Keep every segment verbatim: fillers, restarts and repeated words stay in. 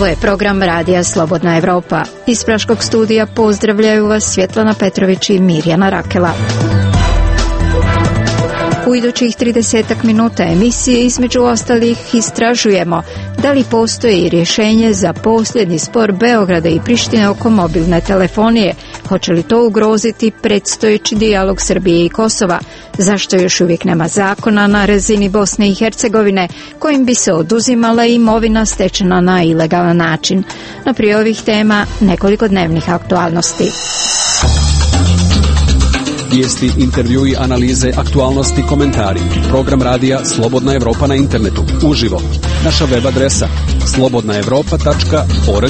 Ovo je program Radija Slobodna Evropa. Iz Praškog studija pozdravljaju vas Svjetlana Petrović i Mirjana Rakela. U idućih tridesetak minuta emisije između ostalih istražujemo da li postoji rješenje za posljednji spor Beograda i Prištine oko mobilne telefonije. Hoće li to ugroziti predstojeći dijalog Srbije i Kosova? Zašto još uvijek nema zakona na razini Bosne i Hercegovine kojim bi se oduzimala imovina stečena na ilegalan način? No prije ovih tema nekoliko dnevnih aktualnosti. Vijesti, intervjui, analize, aktualnosti, komentari. Program radija Slobodna Evropa na internetu. Uživo. Naša web adresa slobodna evropa tačka org.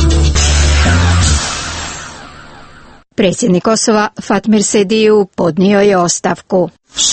Predsjednik Kosova Fatmir Sediju podnio je ostavku.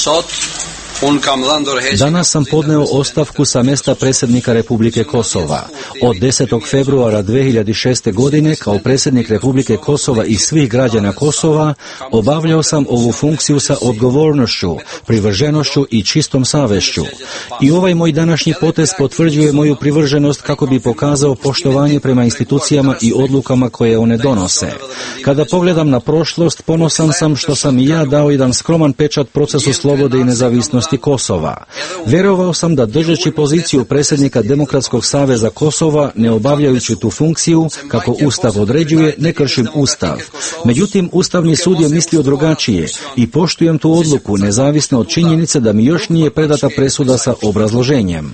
Danas sam podneo ostavku sa mjesta predsjednika Republike Kosova. Od desetog februara dve hiljade šeste. godine kao predsjednik Republike Kosova i svih građana Kosova obavljao sam ovu funkciju sa odgovornošću, privrženošću i čistom savješću. I ovaj moj današnji potez potvrđuje moju privrženost kako bi pokazao poštovanje prema institucijama i odlukama koje one donose. Kada pogledam na prošlost, ponosan sam što sam i ja dao jedan skroman pečat procesu slobode i nezavisnosti Kosova. Vjerovao sam da držeći poziciju predsjednika Demokratskog saveza Kosova, ne obavljajući tu funkciju, kako Ustav određuje, ne kršim Ustav. Međutim, Ustavni sud je mislio drugačije i poštujem tu odluku, nezavisno od činjenice da mi još nije predata presuda sa obrazloženjem.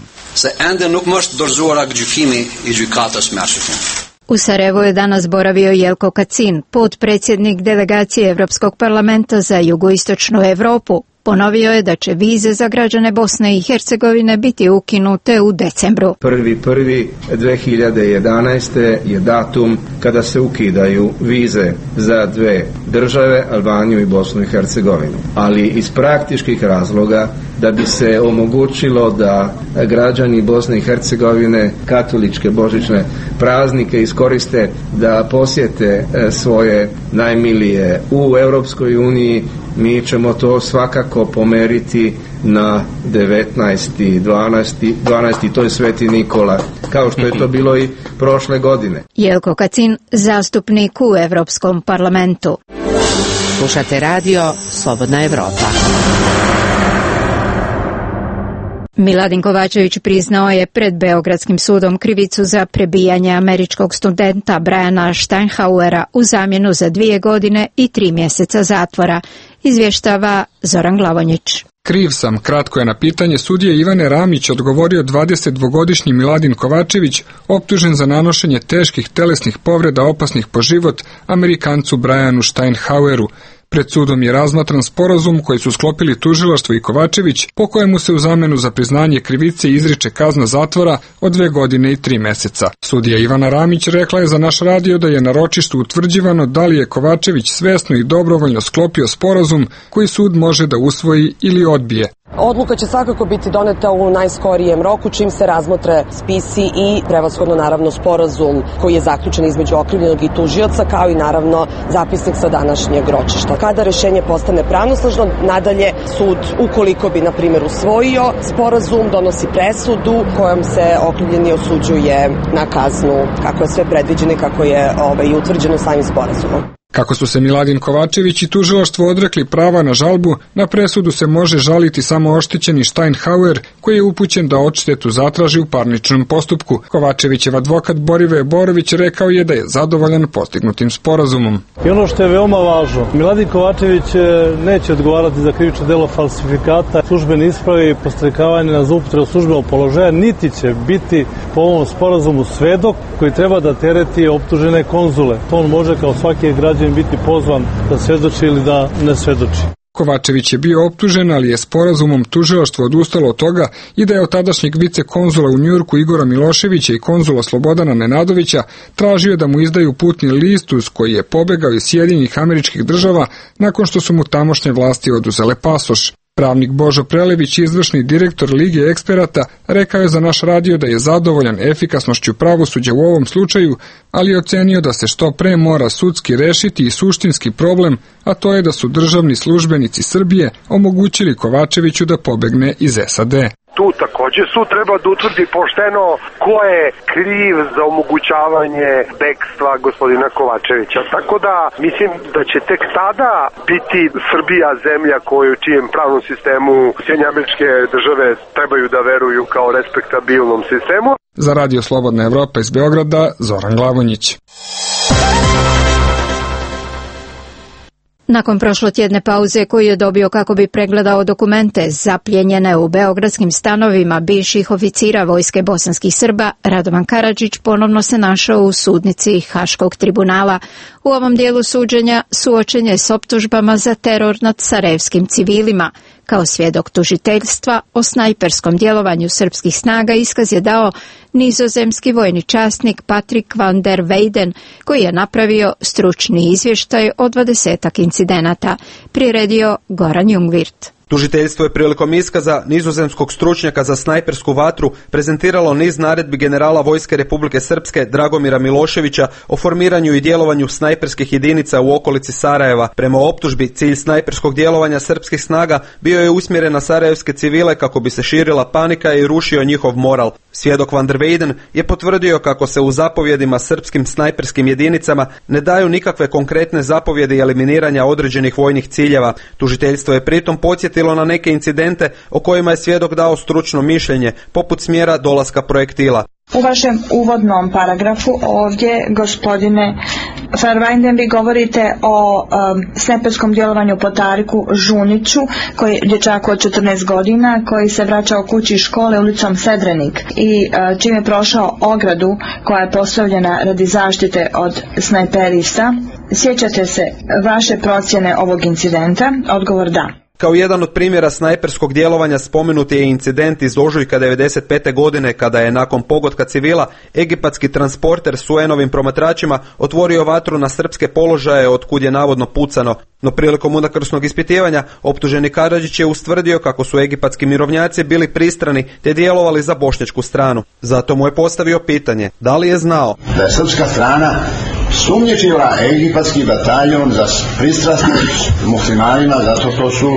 U Sarajevu je danas boravio Jelko Kacin, potpredsjednik delegacije Europskog parlamenta za jugoistočnu Europu. Ponovio je da će vize za građane Bosne i Hercegovine biti ukinute u decembru. prvi prvog dve hiljade jedanaeste. je datum kada se ukidaju vize za dve države, Albaniju i Bosnu i Hercegovinu. Ali iz praktičkih razloga, da bi se omogućilo da građani Bosne i Hercegovine katoličke božićne praznike iskoriste da posjete svoje najmilije u Europskoj uniji, mi ćemo to svakako pomeriti na devetnaesti dvanaesti to je Sveti Nikola, kao što je to bilo i prošle godine. Jelko Kacin, zastupnik u Europskom parlamentu. Slušate radio Slobodna Evropa. Miladin Kovačević priznao je pred Beogradskim sudom krivicu za prebijanje američkog studenta Briana Steinhauera u zamjenu za dvije godine i tri mjeseca zatvora, izvještava Zoran Glavonjić. Kriv sam, kratko je na pitanje sudije Ivane Ramić odgovorio dvadesetdvogodišnji Miladin Kovačević, optužen za nanošenje teških telesnih povreda opasnih po život Amerikancu Brianu Steinhaueru. Pred sudom je razmatran sporazum koji su sklopili tužilaštvo i Kovačević, po kojemu se u zamjenu za priznanje krivice izriče kazna zatvora od dve godine i tri mjeseca. Sudija Ivana Ramić rekla je za naš radio da je na ročištu utvrđivano da li je Kovačević svjesno i dobrovoljno sklopio sporazum koji sud može da usvoji ili odbije. Odluka će svakako biti doneta u najskorijem roku, čim se razmotre spisi i prevashodno naravno sporazum koji je zaključen između okrivljenog i tužioca, kao i naravno zapisnik sa današnjeg ročišta. Kada rješenje postane pravnosnažno, nadalje sud, ukoliko bi na primjer usvojio sporazum, donosi presudu kojom se okrivljeni osuđuje na kaznu kako je sve predviđeno i kako je ovaj, utvrđeno samim sporazumom. Kako su se Miladin Kovačević i tužilaštvo odrekli prava na žalbu, na presudu se može žaliti samo oštećeni Steinhauer, koji je upućen da odštetu zatraži u parničnom postupku. Kovačevićev advokat Borivoje Borović rekao je da je zadovoljan postignutim sporazumom. I ono što je veoma važno, Miladin Kovačević neće odgovarati za krivično delo falsifikata, službene isprave i podstrekavanje na zloupotrebu službenog položaja, niti će biti po ovom sporazumu svedok koji treba da tereti optužene konzule. To on može kao svaki građanin biti pozvan da svedoči ili da ne svedoči. Kovačević je bio optužen, ali je sporazumom tužilaštvo odustalo od toga i da je od tadašnjeg vicekonzula u Njujorku Igora Miloševića i konzula Slobodana Nenadovića tražio da mu izdaju putni list uz koji je pobegao iz Sjedinjenih Američkih Država nakon što su mu tamošnje vlasti oduzele pasoš. Pravnik Božo Prelević, izvršni direktor Lige eksperata, rekao je za naš radio da je zadovoljan efikasnošću pravosuđa u ovom slučaju, ali je ocenio da se što pre mora sudski rešiti i suštinski problem, a to je da su državni službenici Srbije omogućili Kovačeviću da pobegne iz S A D. tu takođe sud treba da utvrdi pošteno ko je kriv za omogućavanje bekstva gospodina Kovačevića. Tako da mislim da će tek tada biti Srbija zemlja koju čijem pravnom sistemu Sjedinjene Američke Države trebaju da veruju kao respektabilnom sistemu. Za Radio Slobodna Evropa iz Beograda, Zoran Glavonjić. Nakon prošlotjedne pauze koju je dobio kako bi pregledao dokumente zapljenjene u beogradskim stanovima bivših oficira vojske bosanskih Srba, Radovan Karadžić ponovno se našao u sudnici Haškog tribunala. U ovom dijelu suđenja suočen je s optužbama za teror nad sarajevskim civilima. Kao svjedok tužiteljstva o snajperskom djelovanju srpskih snaga iskaz je dao nizozemski vojni časnik Patrick van der Weyden, koji je napravio stručni izvještaj o dvadesetak incidenata, priredio Goran Jungwirth. Tužiteljstvo je prilikom iskaza nizozemskog stručnjaka za snajpersku vatru prezentiralo niz naredbi generala Vojske Republike Srpske Dragomira Miloševića o formiranju i djelovanju snajperskih jedinica u okolici Sarajeva. Prema optužbi, cilj snajperskog djelovanja srpskih snaga bio je usmjeren na sarajevske civile kako bi se širila panika i rušio njihov moral. Svjedok van der Weyden je potvrdio kako se u zapovjedima srpskim snajperskim jedinicama ne daju nikakve konkretne zapovjedi eliminiranja određenih vojnih ciljeva. Tužiteljstvo je pritom podsjetilo na neke incidente o kojima je svjedok dao stručno mišljenje, poput smjera dolaska projektila. U vašem uvodnom paragrafu ovdje, gospodine van der Weyden, vi govorite o um, snajperskom djelovanju po Tariku Žuniću, koji je dječak od četrnaest godina, koji se vraćao kući iz škole ulicom Sedrenik i uh, čim je prošao ogradu koja je postavljena radi zaštite od snajperista. Sjećate se vaše procjene ovog incidenta? Odgovor da. Kao jedan od primjera snajperskog djelovanja spomenut je incident iz ožujka devedeset pete godine kada je nakon pogotka civila egipatski transporter s U N-ovim promatračima otvorio vatru na srpske položaje otkud je navodno pucano. No prilikom unakrsnog ispitivanja optuženi Karadžić je ustvrdio kako su egipatski mirovnjaci bili pristrani te djelovali za bošnjačku stranu. Zato mu je postavio pitanje, da li je znao da je srpska strana sumnjičila egipatski bataljon za pristrasnim muslimanima zato što su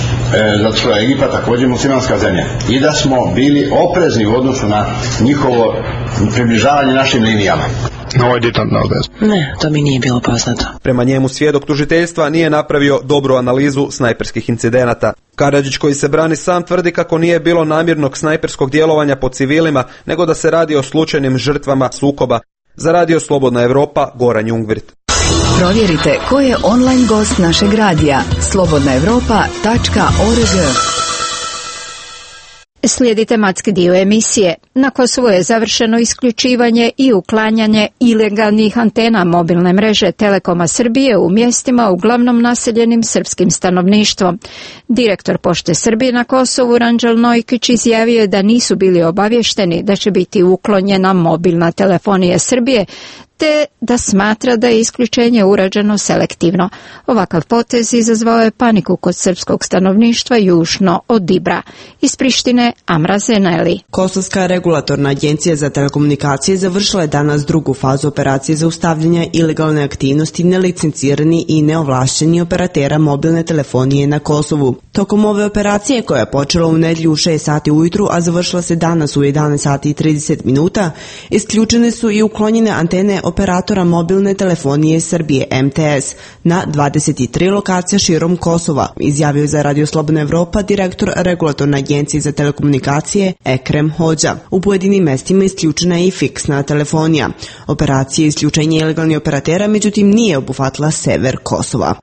e, zato što je Egipat također muslimanska zemlja i da smo bili oprezni u odnosu na njihovo približavanje našim linijama. No, I didn't know that. Ne, to mi nije bilo poznato. Prema njemu svjedok tužiteljstva nije napravio dobru analizu snajperskih incidenata. Karadžić, koji se brani, sam tvrdi kako nije bilo namjernog snajperskog djelovanja po civilima, nego da se radi o slučajnim žrtvama sukoba. Za Radio Slobodna Evropa, Goran Jungwirth. Provjerite ko je online gost našeg radija slobodna evropa tačka org. Slijedi tematski dio emisije. Na Kosovu je završeno isključivanje i uklanjanje ilegalnih antena mobilne mreže Telekoma Srbije u mjestima uglavnom naseljenim srpskim stanovništvom. Direktor Pošte Srbije na Kosovu Ranđel Nojkić izjavio je da nisu bili obavješteni da će biti uklonjena mobilna telefonija Srbije, te da smatra da je isključenje urađeno selektivno. Ovakav potez izazvao je paniku kod srpskog stanovništva južno od Dibra. Iz Prištine Amra Zeneli. Kosovska regulatorna agencija za telekomunikacije završila je danas drugu fazu operacije zaustavljanja ilegalne aktivnosti nelicencirani i neovlašćeni operatera mobilne telefonije na Kosovu. Tokom ove operacije, koja je počela u nedjelju u šest sati ujutru, a završila se danas u jedanaest sati i trideset minuta, isključene su i uklonjene antene operatora mobilne telefonije Srbije M T S na dvadeset tri lokacija širom Kosova, izjavio za Radio Slobodna Evropa direktor regulatorne agencije za telekomunikacije Ekrem Hođa. U pojedinim mestima isključena je i fiksna telefonija. Operacija isključenja ilegalnih operatera međutim nije obuhvatila sever Kosova.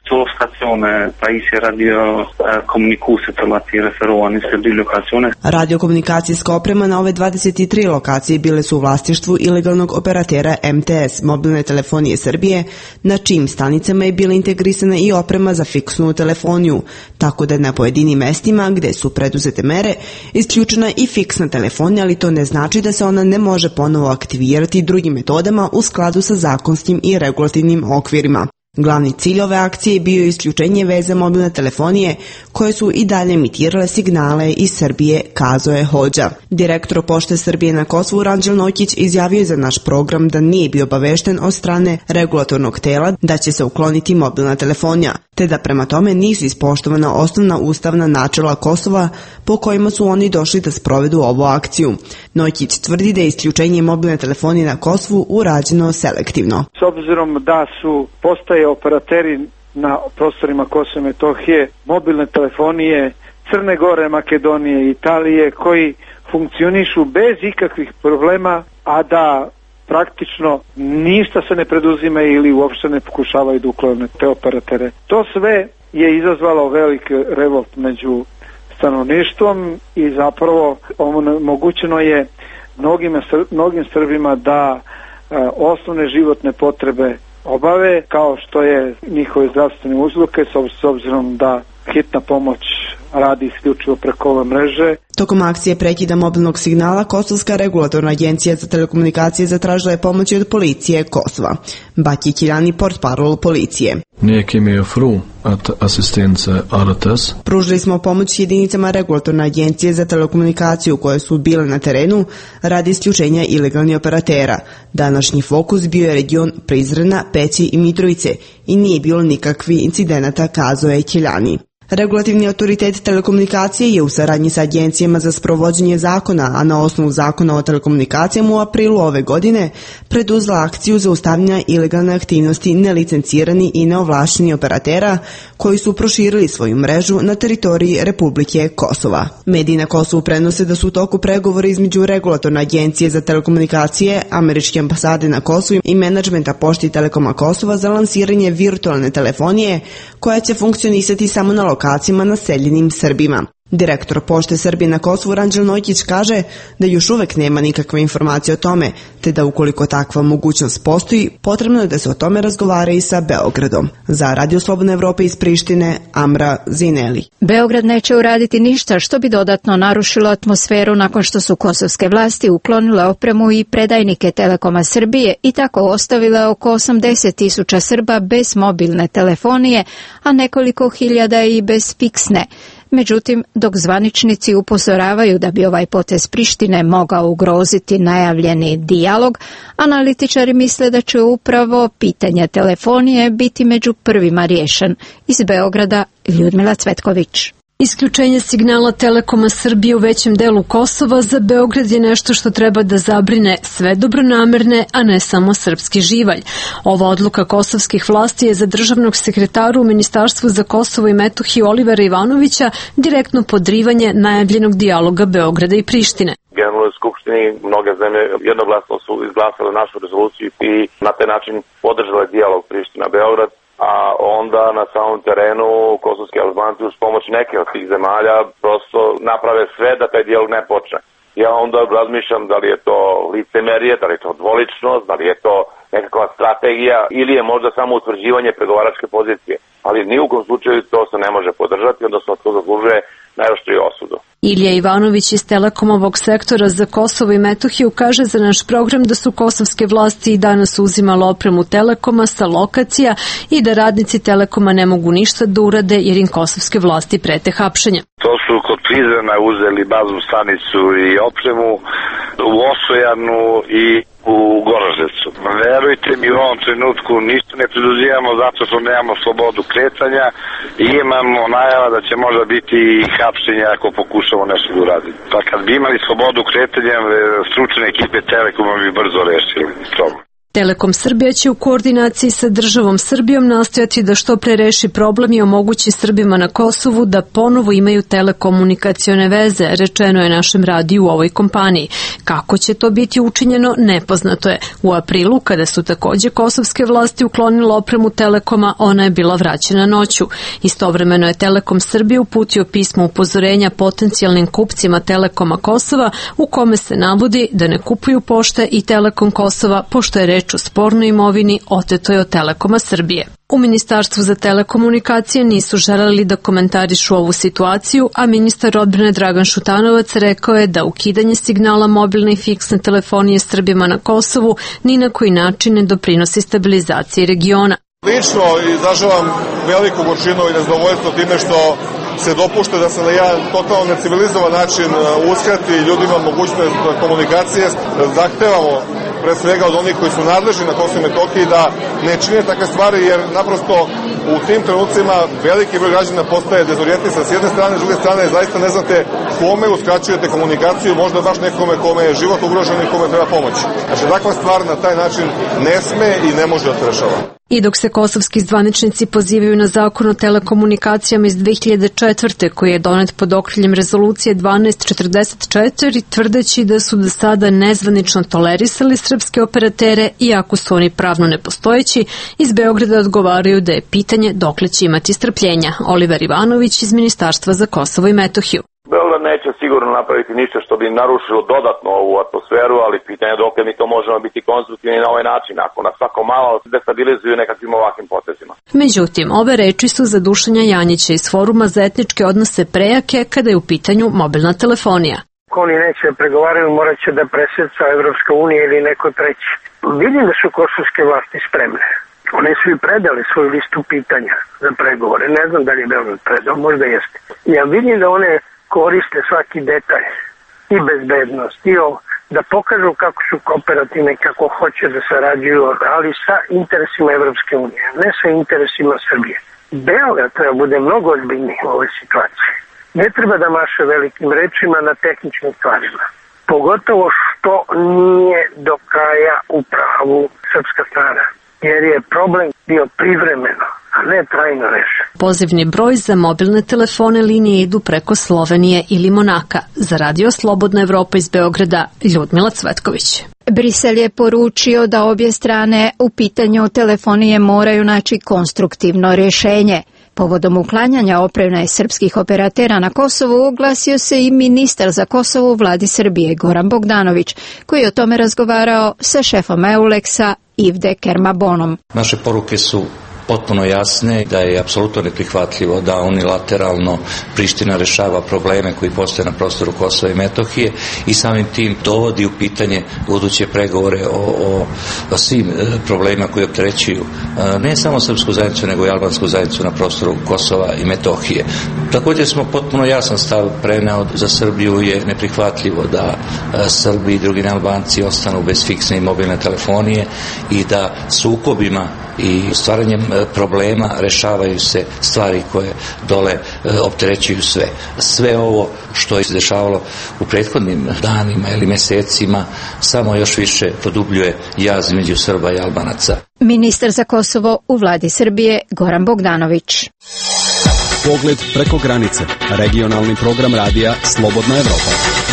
Radiokomunikacijska oprema na ove dvadeset tri lokacije bile su u vlasništvu ilegalnog operatera M T S mobilne telefonije Srbije, na čijim stanicama je bila integrisana i oprema za fiksnu telefoniju, tako da na pojedinim mestima gdje su preduzete mere isključena i fiksna telefonija, ali to ne znači da se ona ne može ponovo aktivirati drugim metodama u skladu sa zakonskim i regulativnim okvirima. Glavni cilj ove akcije bio je isključenje veze mobilne telefonije koje su i dalje emitirale signale iz Srbije, kazao je Hodža. Direktor Pošte Srbije na Kosovu Ranđel Nokić izjavio je za naš program da nije bio obavešten od strane regulatornog tela da će se ukloniti mobilna telefonija, te da prema tome nisu ispoštovana osnovna ustavna načela Kosova po kojima su oni došli da sprovedu ovu akciju. Nokić tvrdi da je isključenje mobilne telefonije na Kosovu urađeno selektivno. S obzirom da su postaje operateri na prostorima Kosova i Metohije mobilne telefonije Crne Gore, Makedonije i Italije koji funkcionišu bez ikakvih problema, a da praktično ništa se ne preduzima ili uopšte ne pokušavaju da uklone te operatere. To sve je izazvalo velik revolt među stanovništvom i zapravo omogućeno je mnogim, mnogim Srbima da e, osnovne životne potrebe obave, kao što je njihove zdravstvene usluge, s obzirom da hitna pomoć radi isključivo preko ove mreže. Tokom akcije prekida mobilnog signala, Kosovska regulatorna agencija za telekomunikacije zatražila je pomoć od policije Kosova. Baki Kiljani, portparol policije. Pružili smo pomoć jedinicama regulatorne agencije za telekomunikaciju koje su bile na terenu radi isključenja ilegalnih operatera. Današnji fokus bio je region Prizrena, Peći i Mitrovice i nije bilo nikakvi incidenata, kazao je Kiljani. Regulativni autoritet telekomunikacije je u saradnji sa agencijama za sprovođenje zakona, a na osnovu zakona o telekomunikacijama u aprilu ove godine preduzela akciju zaustavljanja ilegalne aktivnosti nelicencirani i neovlašćeni operatera koji su proširili svoju mrežu na teritoriji Republike Kosova. Mediji na Kosovu prenose da su u toku pregovori između regulatorne agencije za telekomunikacije, američke ambasade na Kosovu i menadžmenta Pošte i Telekoma Kosova za lansiranje virtualne telefonije koja će funkcionisati samo na lokacijama naseljenim Srbima. Direktor Pošte Srbije na Kosovu Ranđel Nokić kaže da još uvek nema nikakve informacije o tome, te da ukoliko takva mogućnost postoji, potrebno je da se o tome razgovara i sa Beogradom. Za Radio Slobodna Evropa iz Prištine, Amra Zineli. Beograd neće uraditi ništa što bi dodatno narušilo atmosferu nakon što su kosovske vlasti uklonile opremu i predajnike Telekoma Srbije i tako ostavile oko osamdeset tisuća Srba bez mobilne telefonije, a nekoliko hiljada i bez fiksne. Međutim, dok zvaničnici upozoravaju da bi ovaj potez Prištine mogao ugroziti najavljeni dijalog, analitičari misle da će upravo pitanje telefonije biti među prvima riješen. Iz Beograda, Ljudmila Cvetković. Isključenje signala Telekoma Srbije u većem delu Kosova za Beograd je nešto što treba da zabrine sve dobronamerne, a ne samo srpski živalj. Ova odluka kosovskih vlasti je za državnog sekretara u Ministarstvu za Kosovo i Metohiju Olivera Ivanovića direktno podrivanje najavljenog dijaloga Beograda i Prištine. Generalnoj skupštini mnoge zemlje jednoglasno su izglasale našu rezoluciju i na taj način podržale dijalog Priština-Beograd, a onda na samom terenu kosovski Albanci uz pomoć neke od tih zemalja prosto naprave sve da taj dijalog ne počne. Ja onda razmišljam da li je to licemerije, da li je to dvoličnost, da li je to nekakva strategija ili je možda samo utvrđivanje pregovaračke pozicije. Ali ni u kom slučaju to se ne može podržati, odnosno to zaslužuje najoštriju osudu. Ilija Ivanović iz Telekomovog sektora za Kosovo i Metohiju kaže za naš program da su kosovske vlasti i danas uzimale opremu Telekoma sa lokacija i da radnici Telekoma ne mogu ništa da urade jer im kosovske vlasti prete hapšenjem. To su kod Prizrena uzeli baznu stanicu i opremu u Osojanu i u Goraždecu. Verujte mi, u ovom trenutku ništa ne preduzimamo zato što nemamo slobodu kretanja i imamo najava da će možda biti i hapšenja ako pokušamo nešto da uradimo. Pa kad bi imali slobodu kretanja, stručne ekipe Telekoma bi brzo rešili problem. Telekom Srbija će u koordinaciji sa državom Srbijom nastojati da što pre reši problem i omogući Srbima na Kosovu da ponovo imaju telekomunikacione veze, rečeno je našem radiju u ovoj kompaniji. Kako će to biti učinjeno, nepoznato je. U aprilu, kada su takođe kosovske vlasti uklonile opremu Telekoma, ona je bila vraćena noću. Istovremeno je Telekom Srbije uputio pismo upozorenja potencijalnim kupcima Telekoma Kosova u kome se navodi da ne kupuju Pošte i Telekom Kosova, pošto je reč o spornoj imovini otetoj od Telekoma Srbije. U Ministarstvu za telekomunikacije nisu želeli da komentarišu ovu situaciju, a ministar odbrane Dragan Šutanovac rekao je da ukidanje signala mobilne i fiksne telefonije Srbima na Kosovu ni na koji način ne doprinosi stabilizaciji regiona. Lično izražavam veliku gorčinu i nezadovoljstvo time što se dopušta da se na jedan totalno necivilizovan način uskrati ljudima mogućnost komunikacije. Zahtevamo pre svega od onih koji su nadležni na Kosovu i Metohiji da ne čine takve stvari, jer naprosto u tim trenucima veliki broj građana postaje dezorijentisana s jedne strane, s druge strane zaista ne znate kome uskraćujete komunikaciju, možda baš nekome kome je život ugrožen i kome treba pomoć. Znači, takva stvar na taj način ne sme i ne može da se rešava. I dok se kosovski zvaničnici pozivaju na zakon o telekomunikacijama iz dve hiljade četvrte koji je donet pod okriljem rezolucije dvanaest četrdeset četiri, tvrdeći da su do sada nezvanično tolerisali srpske operatere, iako su oni pravno nepostojeći, iz Beograda odgovaraju da je pitanje dokle će imati strpljenja. Oliver Ivanović iz Ministarstva za Kosovo i Metohiju. Beograd neće sigurno napraviti ništa što bi narušilo dodatno ovu atmosferu, ali pitanje je dokle mi to možemo biti konstruktivni na ovaj način, ako nas svako malo destabilizuju nekakvim ovakvim potezima. Međutim, ove reči su za Dušanja Janjića iz Foruma za etničke odnose prejake kada je u pitanju mobilna telefonija. Ako oni neće da pregovaraju, morat će da presjeca Evropska unija ili neko treći. Vidim da su kosovske vlasti spremne. One su i predali svoju listu pitanja za pregovore. Ne znam da li je Beograd predao, možda jeste. Ja vidim da one koriste svaki detalj i bezbednost i ovo, da pokažu kako su kooperativne, kako hoće da sarađuju, ali sa interesima Evropske unije, ne sa interesima Srbije. Beograd treba bude mnogo ozbiljniji u ovoj situaciji. Ne treba da maše velikim rečima na tehničnim stvarima. Pogotovo što nije do kraja u pravu srpska strana, jer je problem bio privremeno, a ne trajno rešen. Pozivni broj za mobilne telefone linije idu preko Slovenije ili Monaka. Za Radio Slobodna Evropa iz Beograda, Ljudmila Cvetković. Brisel je poručio da obje strane u pitanju telefonije moraju naći konstruktivno rješenje. Povodom uklanjanja opreme srpskih operatera na Kosovu oglasio se i ministar za Kosovo u vladi Srbije Goran Bogdanović, koji je o tome razgovarao sa šefom Euleksa Ivde Kermabonom. Naše poruke su potpuno jasne da je apsolutno neprihvatljivo da unilateralno Priština rešava probleme koji postoje na prostoru Kosova i Metohije i samim tim dovodi u pitanje buduće pregovore o, o, o svim problemima koji opterećuju ne samo srpsku zajednicu nego i albansku zajednicu na prostoru Kosova i Metohije. Također smo potpuno jasan stav preneo za Srbiju je neprihvatljivo da Srbi i drugi Albanci ostanu bez fiksne i mobilne telefonije i da sukobima i stvaranjem problema rešavaju se stvari koje dole opterećuju sve. Sve ovo što je se dešavalo u prethodnim danima ili mesecima samo još više produbljuje jaz između Srba i Albanaca. Ministar za Kosovo u vladi Srbije Goran Bogdanović. Pogled preko granice. Regionalni program radija Slobodna Evropa.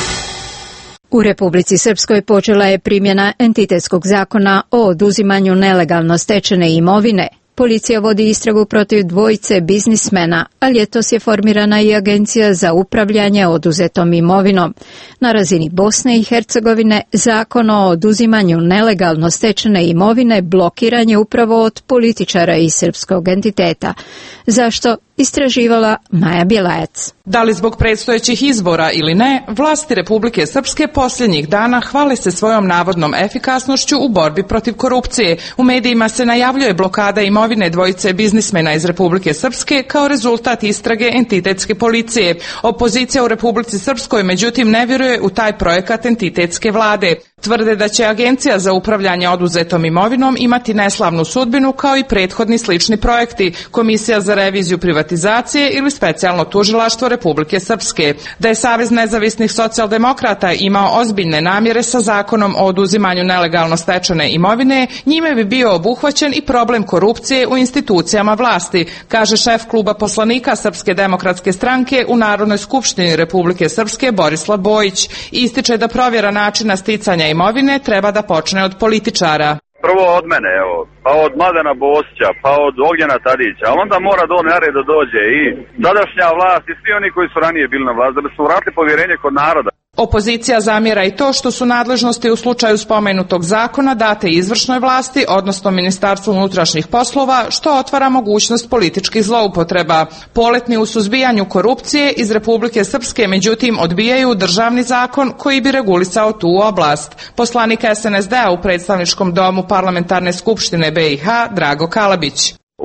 U Republici Srpskoj počela je primjena entitetskog zakona o oduzimanju nelegalno stečene imovine. Policija vodi istragu protiv dvojice biznismena, a ljetos je formirana i Agencija za upravljanje oduzetom imovinom. Na razini Bosne i Hercegovine zakon o oduzimanju nelegalno stečene imovine blokiran je upravo od političara iz srpskog entiteta. Zašto? Istraživala Maja Bjelajac. Da li zbog predstojećih izbora ili ne, vlasti Republike Srpske posljednjih dana hvale se svojom navodnom efikasnošću u borbi protiv korupcije. U medijima se najavljuje blokada imovine dvojice biznismena iz Republike Srpske kao rezultat istrage entitetske policije. Opozicija u Republici Srpskoj međutim ne vjeruje u taj projekat entitetske vlade. Tvrde da će Agencija za upravljanje oduzetom imovinom imati neslavnu sudbinu kao i prethodni slični projekti, Komisija za reviziju privatizacije ili specijalno tužilaštvo Republike Srpske. Da je Savez nezavisnih socijaldemokrata imao ozbiljne namjere sa zakonom o oduzimanju nelegalno stečene imovine, njime bi bio obuhvaćen i problem korupcije u institucijama vlasti, kaže šef kluba poslanika Srpske demokratske stranke u Narodnoj skupštini Republike Srpske Borislav Bojić. Ističe da provjera načina sticanja imovine treba da počne od političara. Prvo od mene, evo, pa od Mladena Bosića, pa od Ognjena Tadića, a onda mora do nare da dođe i sadašnja vlast i svi oni koji su ranije bili na vlast, da bi su vratili povjerenje kod naroda. Opozicija zamjera i to što su nadležnosti u slučaju spomenutog zakona date izvršnoj vlasti, odnosno Ministarstvu unutrašnjih poslova, što otvara mogućnost političkih zloupotreba. Poletni u suzbijanju korupcije iz Republike Srpske međutim odbijaju državni zakon koji bi regulisao tu oblast. Poslanik S N S D-a u predstavničkom domu Parlamentarne skupštine B i H Drago Kalabić.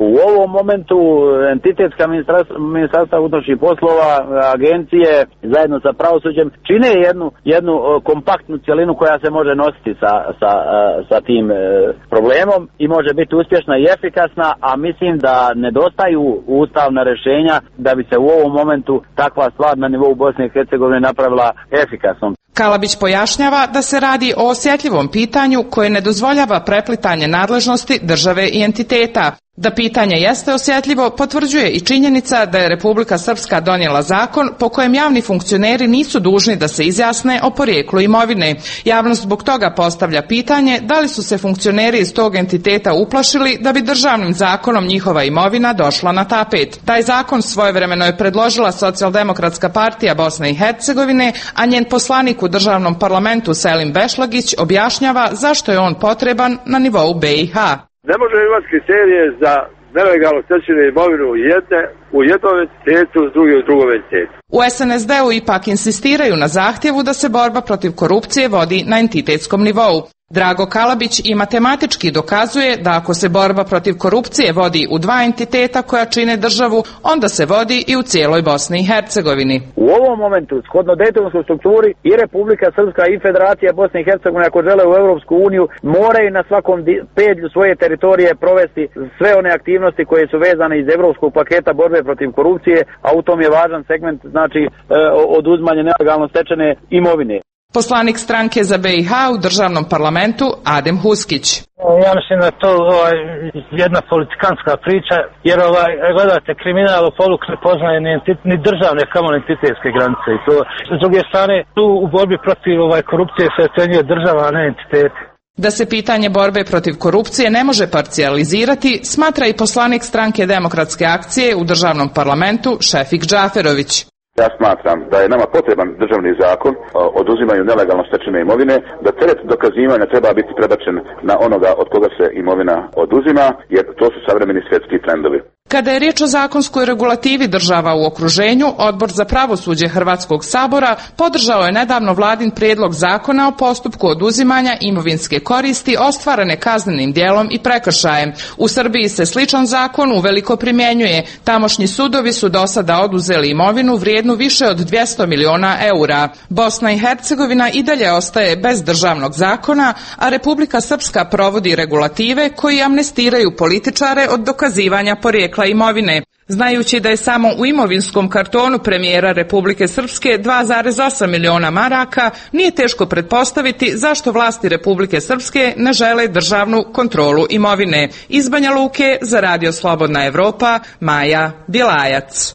U ovom momentu entitetska ministarstva unutrašnjih poslova, agencije zajedno sa pravosuđem čine jednu, jednu kompaktnu cjelinu koja se može nositi sa, sa, sa tim problemom i može biti uspješna i efikasna, a mislim da nedostaju ustavna rješenja da bi se u ovom momentu takva stvar na nivou Bosne i Hercegovine napravila efikasnom. Kalabić pojašnjava da se radi o osjetljivom pitanju koje ne dozvoljava preplitanje nadležnosti države i entiteta. Da pitanje jeste osjetljivo potvrđuje i činjenica da je Republika Srpska donijela zakon po kojem javni funkcioneri nisu dužni da se izjasne o porijeklu imovine. Javnost zbog toga postavlja pitanje da li su se funkcioneri iz tog entiteta uplašili da bi državnim zakonom njihova imovina došla na tapet. Taj zakon svojevremeno je predložila Socijaldemokratska partija Bosne i Hercegovine, a njen poslanik u državnom parlamentu Selim Bešlagić objašnjava zašto je on potreban na nivou B i H. Ne može imati kriterije za nelegalno stečenu imovinu jedne u jednom entitetu, drugi u drugom entitetu. U S N S D-u ipak insistiraju na zahtjevu da se borba protiv korupcije vodi na entitetskom nivou. Drago Kalabić i matematički dokazuje da ako se borba protiv korupcije vodi u dva entiteta koja čine državu, onda se vodi i u cijeloj Bosni i Hercegovini. U ovom momentu, shodno dejtonskoj strukturi, i Republika Srpska i Federacija Bosne i Hercegovine, ako žele u Europsku uniju, moraju na svakom pedlju svoje teritorije provesti sve one aktivnosti koje su vezane iz Europskog paketa borbe protiv korupcije, a u tom je važan segment, znači, oduzimanje nelegalno stečene imovine. Poslanik stranke za B i H u državnom parlamentu Adem Huskić. Ja mislim da je to ovaj, jedna politikantska priča, jer ovaj, gledajte, kriminal u poluk ne poznaje ni, ni državne, kamo ni entitetske granice. I to, s druge strane, tu u borbi protiv ovaj, korupcije se ocenjuje država, a ne entiteti. Da se pitanje borbe protiv korupcije ne može parcijalizirati, smatra i poslanik stranke Demokratske akcije u državnom parlamentu Šefik Džaferović. Ja smatram da je nama potreban državni zakon o oduzimanju nelegalno stečene imovine, da teret dokazivanja treba biti prebačen na onoga od koga se imovina oduzima, jer to su savremeni svjetski trendovi. Kada je riječ o zakonskoj regulativi država u okruženju, Odbor za pravosuđe Hrvatskog sabora podržao je nedavno vladin prijedlog zakona o postupku oduzimanja imovinske koristi ostvarene kaznenim djelom i prekršajem. U Srbiji se sličan zakon uveliko primjenjuje. Tamošnji sudovi su do sada oduzeli imovinu vrijednu više od dvjesto miliona eura. Bosna i Hercegovina i dalje ostaje bez državnog zakona, a Republika Srpska provodi regulative koji amnestiraju političare od dokazivanja porijekla imovine. Znajući da je samo u imovinskom kartonu premijera Republike Srpske dva zarez osam miliona maraka, nije teško pretpostaviti zašto vlasti Republike Srpske ne žele državnu kontrolu imovine. Iz Banja Luke za Radio Slobodna Evropa, Maja Bjelajac.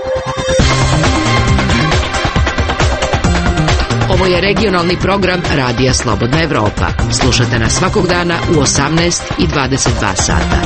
Ovo je regionalni program Radija Slobodna Evropa. Slušate nas svakog dana u osamnaest i dvadeset dva sata.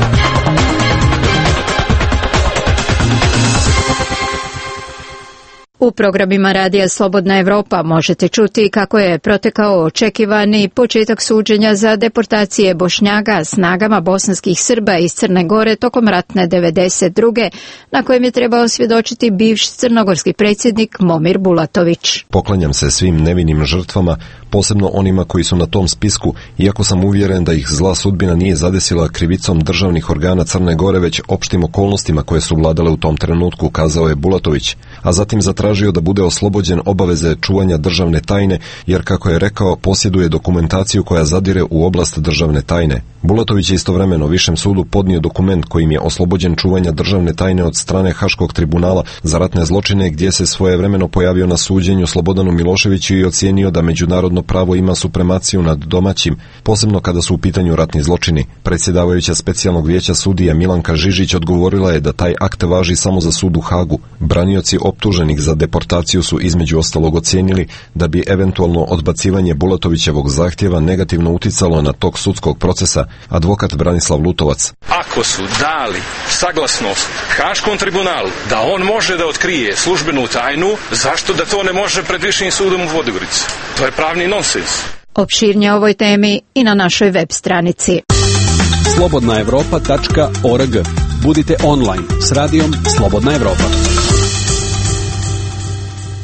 U programima Radija Slobodna Evropa možete čuti kako je protekao očekivani početak suđenja za deportacije Bošnjaka snagama bosanskih Srba iz Crne Gore tokom ratne devedeset druge na kojem je trebao svjedočiti bivši crnogorski predsjednik Momir Bulatović. Poklanjam se svim nevinim žrtvama, posebno onima koji su na tom spisku, iako sam uvjeren da ih zla sudbina nije zadesila krivicom državnih organa Crne Gore, već opštim okolnostima koje su vladale u tom trenutku, kazao je Bulatović, a zatim zatražio da bude oslobođen obaveze čuvanja državne tajne, jer, kako je rekao, posjeduje dokumentaciju koja zadire u oblast državne tajne. Bulatović je istovremeno Višem sudu podnio dokument kojim je oslobođen čuvanja državne tajne od strane Haškog tribunala za ratne zločine, gdje se svojevremeno pojavio na suđenju Slobodanu Miloševiću i ocijenio da međunarodno pravo ima supremaciju nad domaćim, posebno kada su u pitanju ratni zločini. Predsjedavajuća specijalnog vijeća sudija Milanka Žižić odgovorila je da taj akt važi samo za sud u Hagu. Branioci optuženih za deportaciju su između ostalog ocijenili da bi eventualno odbacivanje Bulatovićevog zahtjeva negativno uticalo na tok sudskog procesa. Advokat Branislav Lutovac. Ako su dali saglasnost Haškom tribunalu da on može da otkrije službenu tajnu, zašto da to ne može pred Višim sudom u Podgorici? To je pravni nonsens. Opširnije o ovoj temi i na našoj web stranici slobodna evropa tačka org. Budite online s radijom Slobodna Evropa.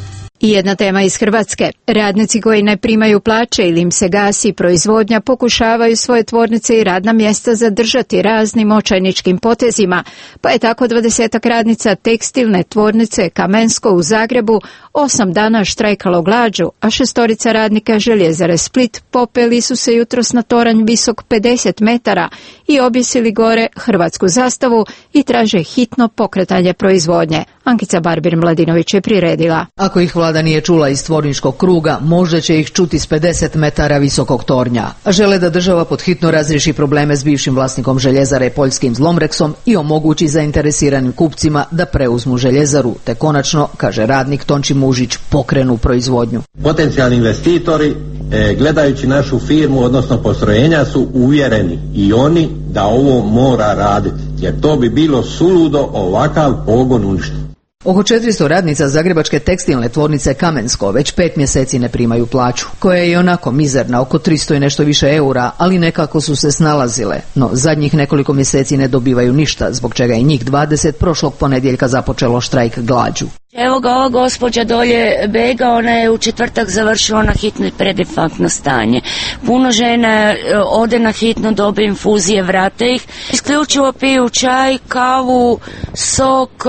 I jedna tema iz Hrvatske. Radnici koji ne primaju plaće ili im se gasi proizvodnja pokušavaju svoje tvornice i radna mjesta zadržati raznim očajničkim potezima, pa je tako dvadesetak radnica tekstilne tvornice Kamensko u Zagrebu osam dana štrajkalo glađu, a šestorica radnika Željezare Split popeli su se jutros na toranj visok pedeset metara i objesili gore hrvatsku zastavu i traže hitno pokretanje proizvodnje. Ankica Barbir-Mladinović je priredila. Ako ih vlada nije čula iz tvorničkog kruga, možda će ih čuti s pedeset metara visokog tornja. Žele da država podhitno razriješi probleme s bivšim vlasnikom željezare poljskim Zlomreksom i omogući zainteresiranim kupcima da preuzmu željezaru, te konačno, kaže radnik Tonči Mužić, pokrenu proizvodnju. Potencijalni investitori, e, gledajući našu firmu, odnosno postrojenja, su uvjereni i oni da ovo mora raditi, jer to bi bilo suludo ovakav pogon uništiti. Oko četiristo radnica zagrebačke tekstilne tvornice Kamensko već pet mjeseci ne primaju plaću, koja je i onako mizerna, oko tristo i nešto više eura, ali nekako su se snalazile. No zadnjih nekoliko mjeseci ne dobivaju ništa, zbog čega je njih dvadeset prošlog ponedjeljka započelo štrajk glađu. Evo ga ova gospođa dolje Bega, ona je u četvrtak završila na hitno i predinfarktno stanje. Puno žena ode na hitno, dobije infuzije, vrate ih. Isključivo piju čaj, kavu, sok,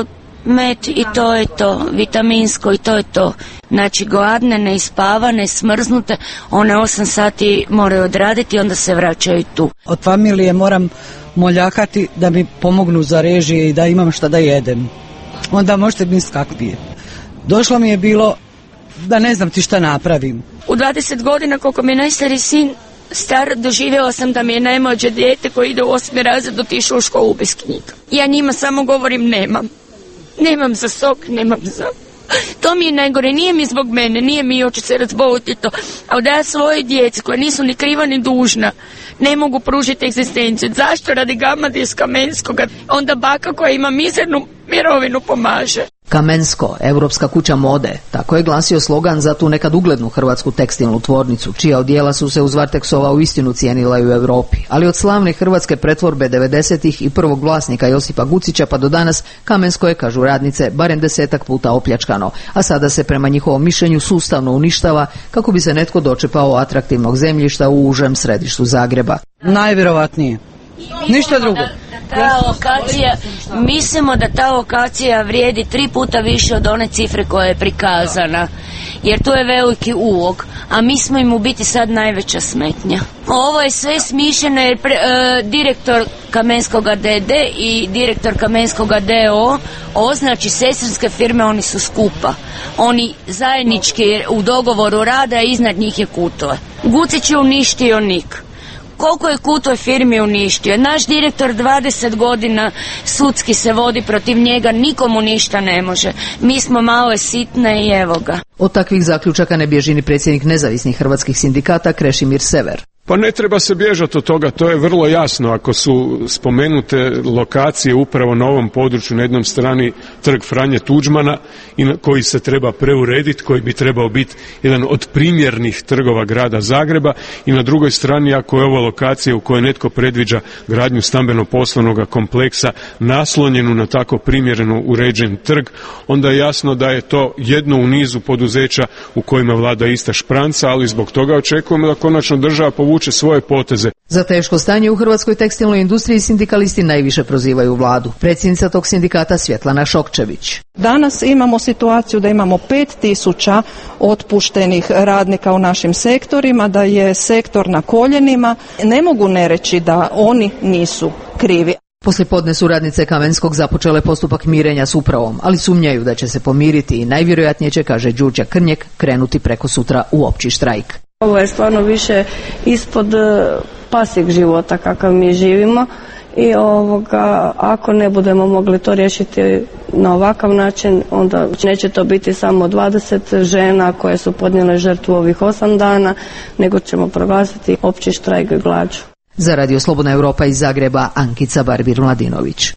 med i to je to, vitaminsko i to je to. Znači gladne, neispavane, smrznute, one osam sati moraju odraditi i onda se vraćaju tu. Od familije moram moljakati da mi pomognu za režije i da imam šta da jedem. Onda možete misliti kakvi je. Došlo mi je bilo da ne znam ti šta napravim. U dvadeset godina koliko mi je najstari sin star, doživjela sam da mi je najmlađe dijete koji ide u osmi razred otišao u školu bez knjiga. Ja njima samo govorim nemam. Nemam za sok, nemam za... To mi je najgore, nije mi zbog mene, nije mi hoće se razboliti to, ali da ja svoje djece koje nisu ni kriva ni dužna ne mogu pružiti egzistenciju. Zašto? Radi Gamadi iz Kamenskoga. Onda baka koja ima mizernu mirovinu pomaže. Kamensko, europska kuća mode, tako je glasio slogan za tu nekad uglednu hrvatsku tekstilnu tvornicu, čija odjela su se uz Varteksova uistinu cijenila i u Europi. Ali od slavne hrvatske pretvorbe devedesetih i prvog vlasnika Josipa Gucića pa do danas, Kamensko je, kažu radnice, barem desetak puta opljačkano, a sada se prema njihovom mišljenju sustavno uništava kako bi se netko dočepao atraktivnog zemljišta u užem središtu Zagreba. Najvjerovatnije. Ništa drugo. Ta lokacija, mislimo da ta lokacija vrijedi tri puta više od one cifre koja je prikazana, jer tu je veliki ulog, a mi smo im u biti sad najveća smetnja. Ovo je sve smišljeno jer pre, e, direktor Kamenskoga D D i direktor Kamenskoga D O O, znači sestrinske firme, oni su skupa. Oni zajednički u dogovoru rada, iznad njih je Kutova. Gucić je uništio N I K. Koliko je Kutoj firmi uništio? Naš direktor dvadeset godina sudski se vodi protiv njega, nikomu ništa ne može. Mi smo male, sitne i evo ga. Od takvih zaključaka ne bježi ni predsjednik nezavisnih hrvatskih sindikata Krešimir Sever. Pa ne treba se bježati od toga, to je vrlo jasno. Ako su spomenute lokacije upravo na ovom području, na jednom strani trg Franje Tuđmana i koji se treba preurediti, koji bi trebao biti jedan od primjernih trgova grada Zagreba, i na drugoj strani ako je ovo lokacija u kojoj netko predviđa gradnju stambeno-poslovnog kompleksa naslonjenu na tako primjereno uređen trg, onda je jasno da je to jedno u nizu poduzeća u kojima vlada ista špranca, ali zbog toga očekujemo da konačno država povuče svoje poteze. Za teško stanje u hrvatskoj tekstilnoj industriji sindikalisti najviše prozivaju vladu. Predsjednica tog sindikata Svjetlana Šokčević. Danas imamo situaciju da imamo pet tisuća otpuštenih radnika u našim sektorima, da je sektor na koljenima. Ne mogu ne reći da oni nisu krivi. Poslijepodne su radnice Kamenskog započele postupak mirenja s upravom, ali sumnjaju da će se pomiriti i najvjerojatnije će, kaže Đurđa Krnjek, krenuti preko sutra u opći štrajk. Ovo je stvarno više ispod pasivnog života kakav mi živimo i ovoga, ako ne budemo mogli to riješiti na ovakav način, onda neće to biti samo dvadeset žena koje su podnijele žrtvu ovih osam dana, nego ćemo proglasiti opći štrajk i glađu. Za Radio Slobodna Europa iz Zagreba, Ankica Barbir-Mladinović.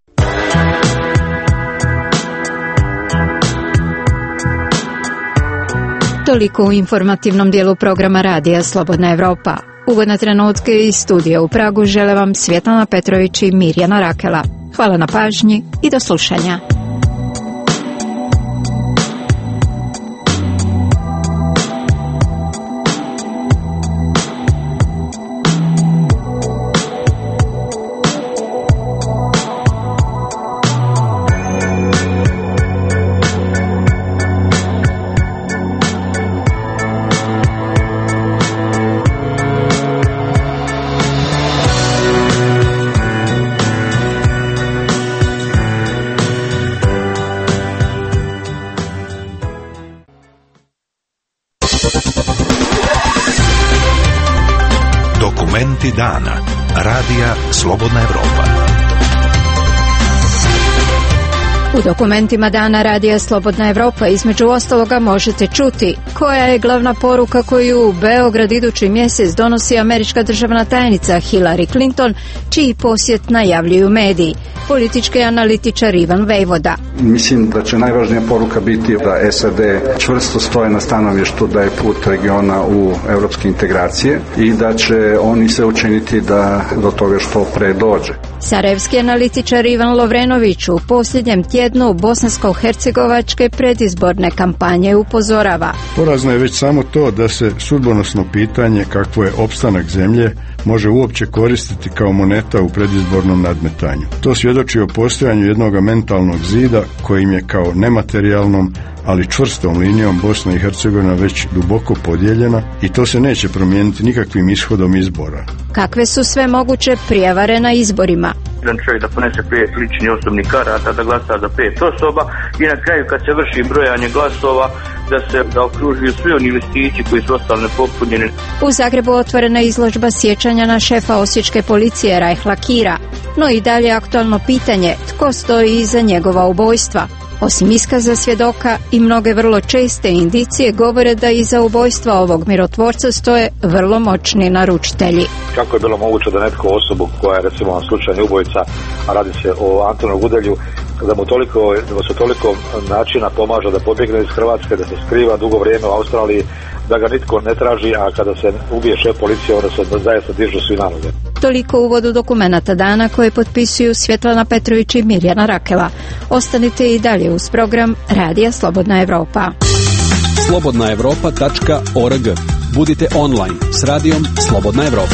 Toliko u informativnom dijelu programa Radija Slobodna Europa. Uvodne trenutke iz studija u Pragu žele vam Svjetlana Petrović i Mirjana Rakela. Hvala na pažnji i do slušanja. Dokumenti dana. Radija Slobodna Evropa. U dokumentima dana Radija Slobodna Evropa između ostaloga možete čuti koja je glavna poruka koju u Beograd idući mjesec donosi američka državna tajnica Hillary Clinton, čiji posjet najavljuju mediji. Politički analitičar Ivan Vejvoda. Mislim da će najvažnija poruka biti da S A D čvrsto stoje na stanovištu da je put regiona u evropske integracije i da će oni se učiniti da do toga što pre dođe. Sarajevski analitičar Ivan Lovrenović u posljednjem tjednu bosansko-hercegovačke predizborne kampanje upozorava. Porazno je već samo to da se sudbonosno pitanje kakvo je opstanak zemlje može uopće koristiti kao moneta u predizbornom nadmetanju. To svjedoči o postojanju jednog mentalnog zida kojim je kao nematerijalnom, ali čvrstom linijom Bosna i Hercegovina već duboko podijeljena i to se neće promijeniti nikakvim ishodom izbora. Kakve su sve moguće prijevare na izborima? Jedan čovjek da ponese pet ličnih osobnih karata, da glasa za pet osoba i na kraju kad se vrši brojanje glasova da se da okružuju svi oni listići koji su ostali nepopunjeni. U Zagrebu otvorena izložba sjećanja na šefa osječke policije Rajhla Kira, no i dalje aktualno pitanje tko stoji iza njegova ubojstva. Osim iskaza svjedoka i mnoge vrlo česte indicije govore da iza ubojstva ovog mirotvorca stoje vrlo moćni naručitelji. Kako je bilo moguće da netko osobu koja je recimo slučajni ubojica, a radi se o Antonu Gudelju, da mu toliko, da mu se toliko načina pomaže da pobjegne iz Hrvatske, da se skriva dugo vrijeme u Australiji, da ga nitko ne traži, a kada se ubije šef policije, onda se zaista dižu svi na noge. Toliko u uvodu dokumenata dana koje potpisuju Svjetlana Petrović i Mirjana Rakela. Ostanite i dalje uz program Radija Slobodna Evropa. slobodna evropa tačka org. Budite online s radijom Slobodna Evropa.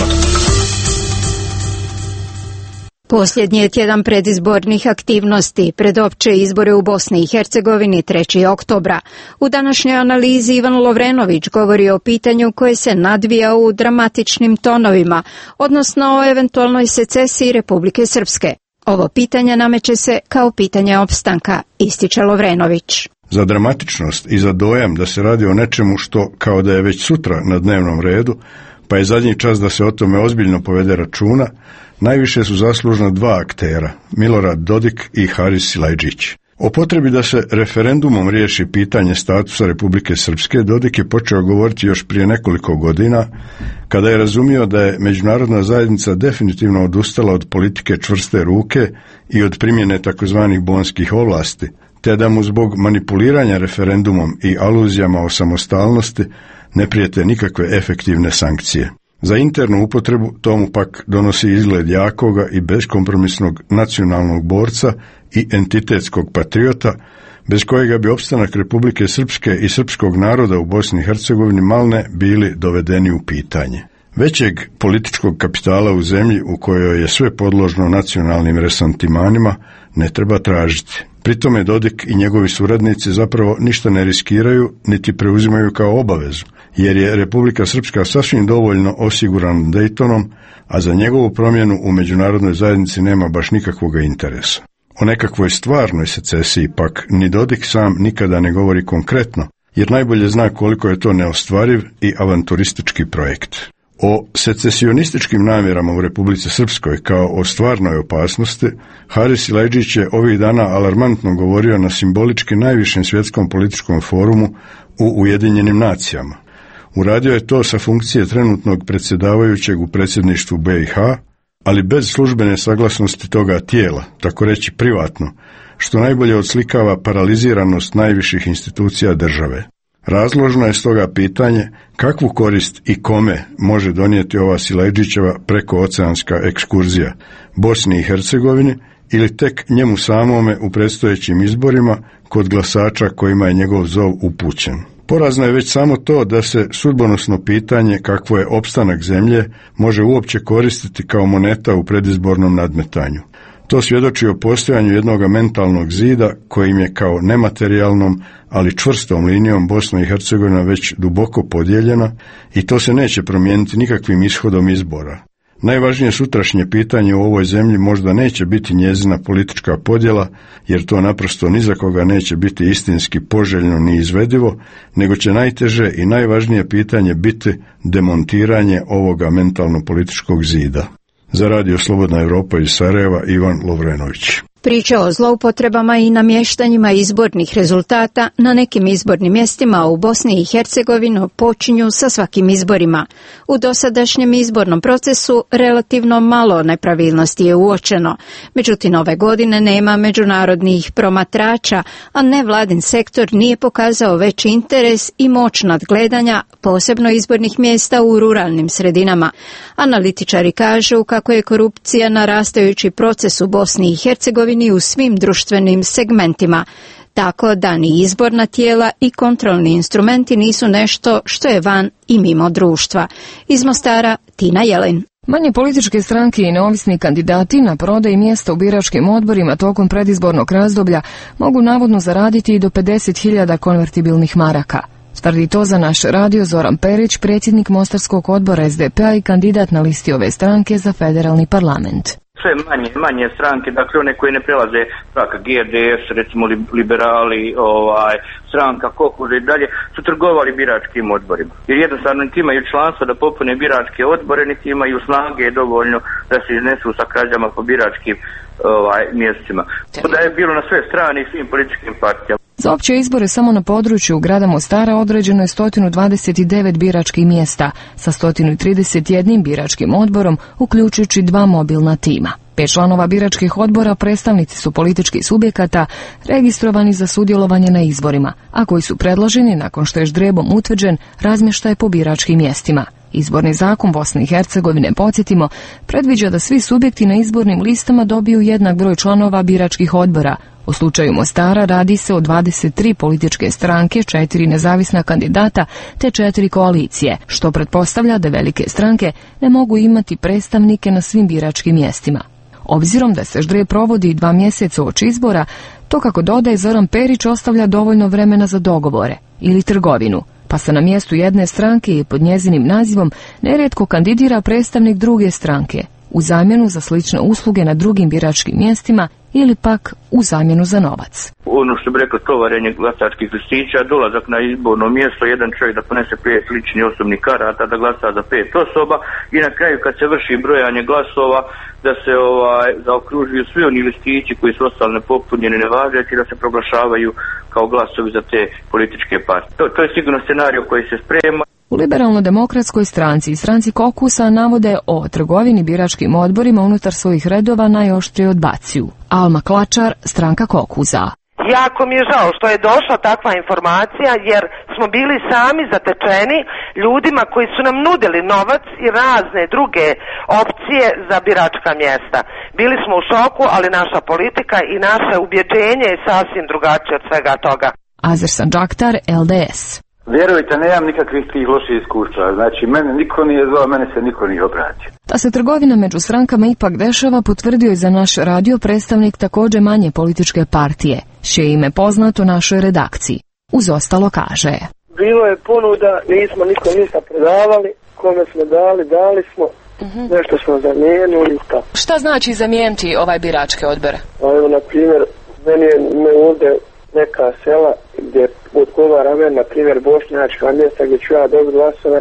Posljednji je tjedan predizbornih aktivnosti pred opće izbore u Bosni i Hercegovini trećeg oktobra. U današnjoj analizi Ivan Lovrenović govori o pitanju koje se nadvija u dramatičnim tonovima, odnosno o eventualnoj secesiji Republike Srpske. Ovo pitanje nameće se kao pitanje opstanka, ističe Lovrenović. Za dramatičnost i za dojam da se radi o nečemu što kao da je već sutra na dnevnom redu, pa je zadnji čas da se o tome ozbiljno povede računa, najviše su zaslužna dva aktera, Milorad Dodik i Haris Silajdžić. O potrebi da se referendumom riješi pitanje statusa Republike Srpske Dodik je počeo govoriti još prije nekoliko godina, kada je razumio da je međunarodna zajednica definitivno odustala od politike čvrste ruke i od primjene takozvanih bonskih ovlasti, te da mu zbog manipuliranja referendumom i aluzijama o samostalnosti ne prijete nikakve efektivne sankcije. Za internu upotrebu tomu pak donosi izgled jakoga i beskompromisnog nacionalnog borca i entitetskog patriota, bez kojega bi opstanak Republike Srpske i srpskog naroda u Bosni i Hercegovini malne bili dovedeni u pitanje. Većeg političkog kapitala u zemlji u kojoj je sve podložno nacionalnim resantimanima ne treba tražiti. Pritome Dodik i njegovi suradnici zapravo ništa ne riskiraju niti preuzimaju kao obavezu, jer je Republika Srpska sasvim dovoljno osiguran Daytonom, a za njegovu promjenu u međunarodnoj zajednici nema baš nikakvog interesa. O nekakvoj stvarnoj secesiji pak ni Dodik sam nikada ne govori konkretno, jer najbolje zna koliko je to neostvariv i avanturistički projekt. O secesionističkim namjerama u Republici Srpskoj kao o stvarnoj opasnosti, Haris Silajdžić je ovih dana alarmantno govorio na simbolički najvišem svjetskom političkom forumu u Ujedinjenim nacijama. Uradio je to sa funkcije trenutnog predsjedavajućeg u predsjedništvu B i H, ali bez službene saglasnosti toga tijela, tako reći privatno, što najbolje odslikava paraliziranost najviših institucija države. Razložno je stoga pitanje kakvu korist i kome može donijeti ova Silajdžićeva prekooceanska ekskurzija, Bosni i Hercegovini ili tek njemu samome u predstojećim izborima kod glasača kojima je njegov zov upućen. Porazno je već samo to da se sudbonosno pitanje kakvo je opstanak zemlje može uopće koristiti kao moneta u predizbornom nadmetanju. To svjedoči o postojanju jednog mentalnog zida kojim je kao nematerijalnom, ali čvrstom linijom Bosna i Hercegovina već duboko podijeljena i to se neće promijeniti nikakvim ishodom izbora. Najvažnije sutrašnje pitanje u ovoj zemlji možda neće biti njezina politička podjela, jer to naprosto ni za koga neće biti istinski poželjno ni izvedivo, nego će najteže i najvažnije pitanje biti demontiranje ovoga mentalno-političkog zida. Za Radio Slobodna Evropa iz Sarajeva, Ivan Lovrenović. Priča o zloupotrebama i namještanjima izbornih rezultata na nekim izbornim mjestima u Bosni i Hercegovini počinju sa svakim izborima. U dosadašnjem izbornom procesu relativno malo nepravilnosti je uočeno. Međutim, ove godine nema međunarodnih promatrača, a nevladin sektor nije pokazao veći interes i moć nadgledanja, posebno izbornih mjesta u ruralnim sredinama. Analitičari kažu kako je korupcija narastajući proces u Bosni i Hercegovini u svim društvenim segmentima, tako da ni izborna tijela i kontrolni instrumenti nisu nešto što je van i mimo društva. Iz Mostara, Tina Jelin. Manje političke stranke i neovisni kandidati na prodaj mjesta u biračkim odborima tokom predizbornog razdoblja mogu navodno zaraditi i do pedeset hiljada konvertibilnih maraka. Tvrdi to za naš radio Zoran Perić, predsjednik Mostarskog odbora S D P-a i kandidat na listi ove stranke za federalni parlament. Sve manje, manje stranke, dakle one koje ne prelaze praka G D S, recimo liberali, ovaj, stranka Kokuže i dalje, su trgovali biračkim odborima. Jer jednostavno niti imaju članstvo da popune biračke odbore, niti imaju snage dovoljno da se iznesu sa krađama po biračkim ovaj, mjestima. Da je bilo na sve strane i svim političkim partijama. Za opće izbore samo na području grada Mostara određeno je sto dvadeset devet biračkih mjesta sa sto trideset jedan biračkim odborom, uključujući dva mobilna tima. Pet članova biračkih odbora predstavnici su političkih subjekata registrovani za sudjelovanje na izborima, a koji su predloženi nakon što je ždrijebom utvrđen razmještaj po biračkim mjestima. Izborni zakon Bosne i Hercegovine, podsjetimo, predviđa da svi subjekti na izbornim listama dobiju jednak broj članova biračkih odbora. U slučaju Mostara radi se o dvadeset tri političke stranke, četiri nezavisna kandidata te četiri koalicije, što pretpostavlja da velike stranke ne mogu imati predstavnike na svim biračkim mjestima. Obzirom da se ždrijeb provodi dva mjeseca uoči izbora, to, kako dodaje Zoran Perić, ostavlja dovoljno vremena za dogovore ili trgovinu, pa se na mjestu jedne stranke i pod njezinim nazivom nerijetko kandidira predstavnik druge stranke u zamjenu za slične usluge na drugim biračkim mjestima ili pak u zamjenu za novac. Ono što bi rekao, tovarenje glasačkih listića, dolazak na izborno mjesto, jedan čovjek da ponese pet lični osobnih karata, da glasa za pet osoba i na kraju kad se vrši brojanje glasova da se ovaj, zaokružuju svi oni listići koji su ostali nepopunjeni, nevažeći, da se proglašavaju kao glasovi za te političke partije. To, to je sigurno scenario koji se sprema. U Liberalno-demokratskoj stranci i stranci Kokusa navode o trgovini biračkim odborima unutar svojih redova najoštrije odbacuju. Alma Klačar, stranka Kokuza. Jako mi je žao što je došla takva informacija, jer smo bili sami zatečeni ljudima koji su nam nudili novac i razne druge opcije za biračka mjesta. Bili smo u šoku, ali naša politika i naše ubjeđenje je sasvim drugačije od svega toga. Azer Sandžaktar, L D S. Vjerujte, nemam nikakvih tih loših iskustva. Znači, mene niko nije zvao, mene se niko nije obratio. Ta se trgovina među strankama ipak dešava, potvrdio je za naš radio predstavnik također manje političke partije, čije ime poznato našoj redakciji. Uz ostalo kaže. Bilo je ponuda, nismo nikom ništa predavali, kome smo dali, dali smo, uh-huh. nešto smo zamijenili. Tako. Šta znači zamijeniti ovaj biračke odbore? Pa evo, na primjer, meni je me ovdje neka sela gdje odgovara meni, na primjer, bošnjačka mjesta gdje ću ja dobiti glasove.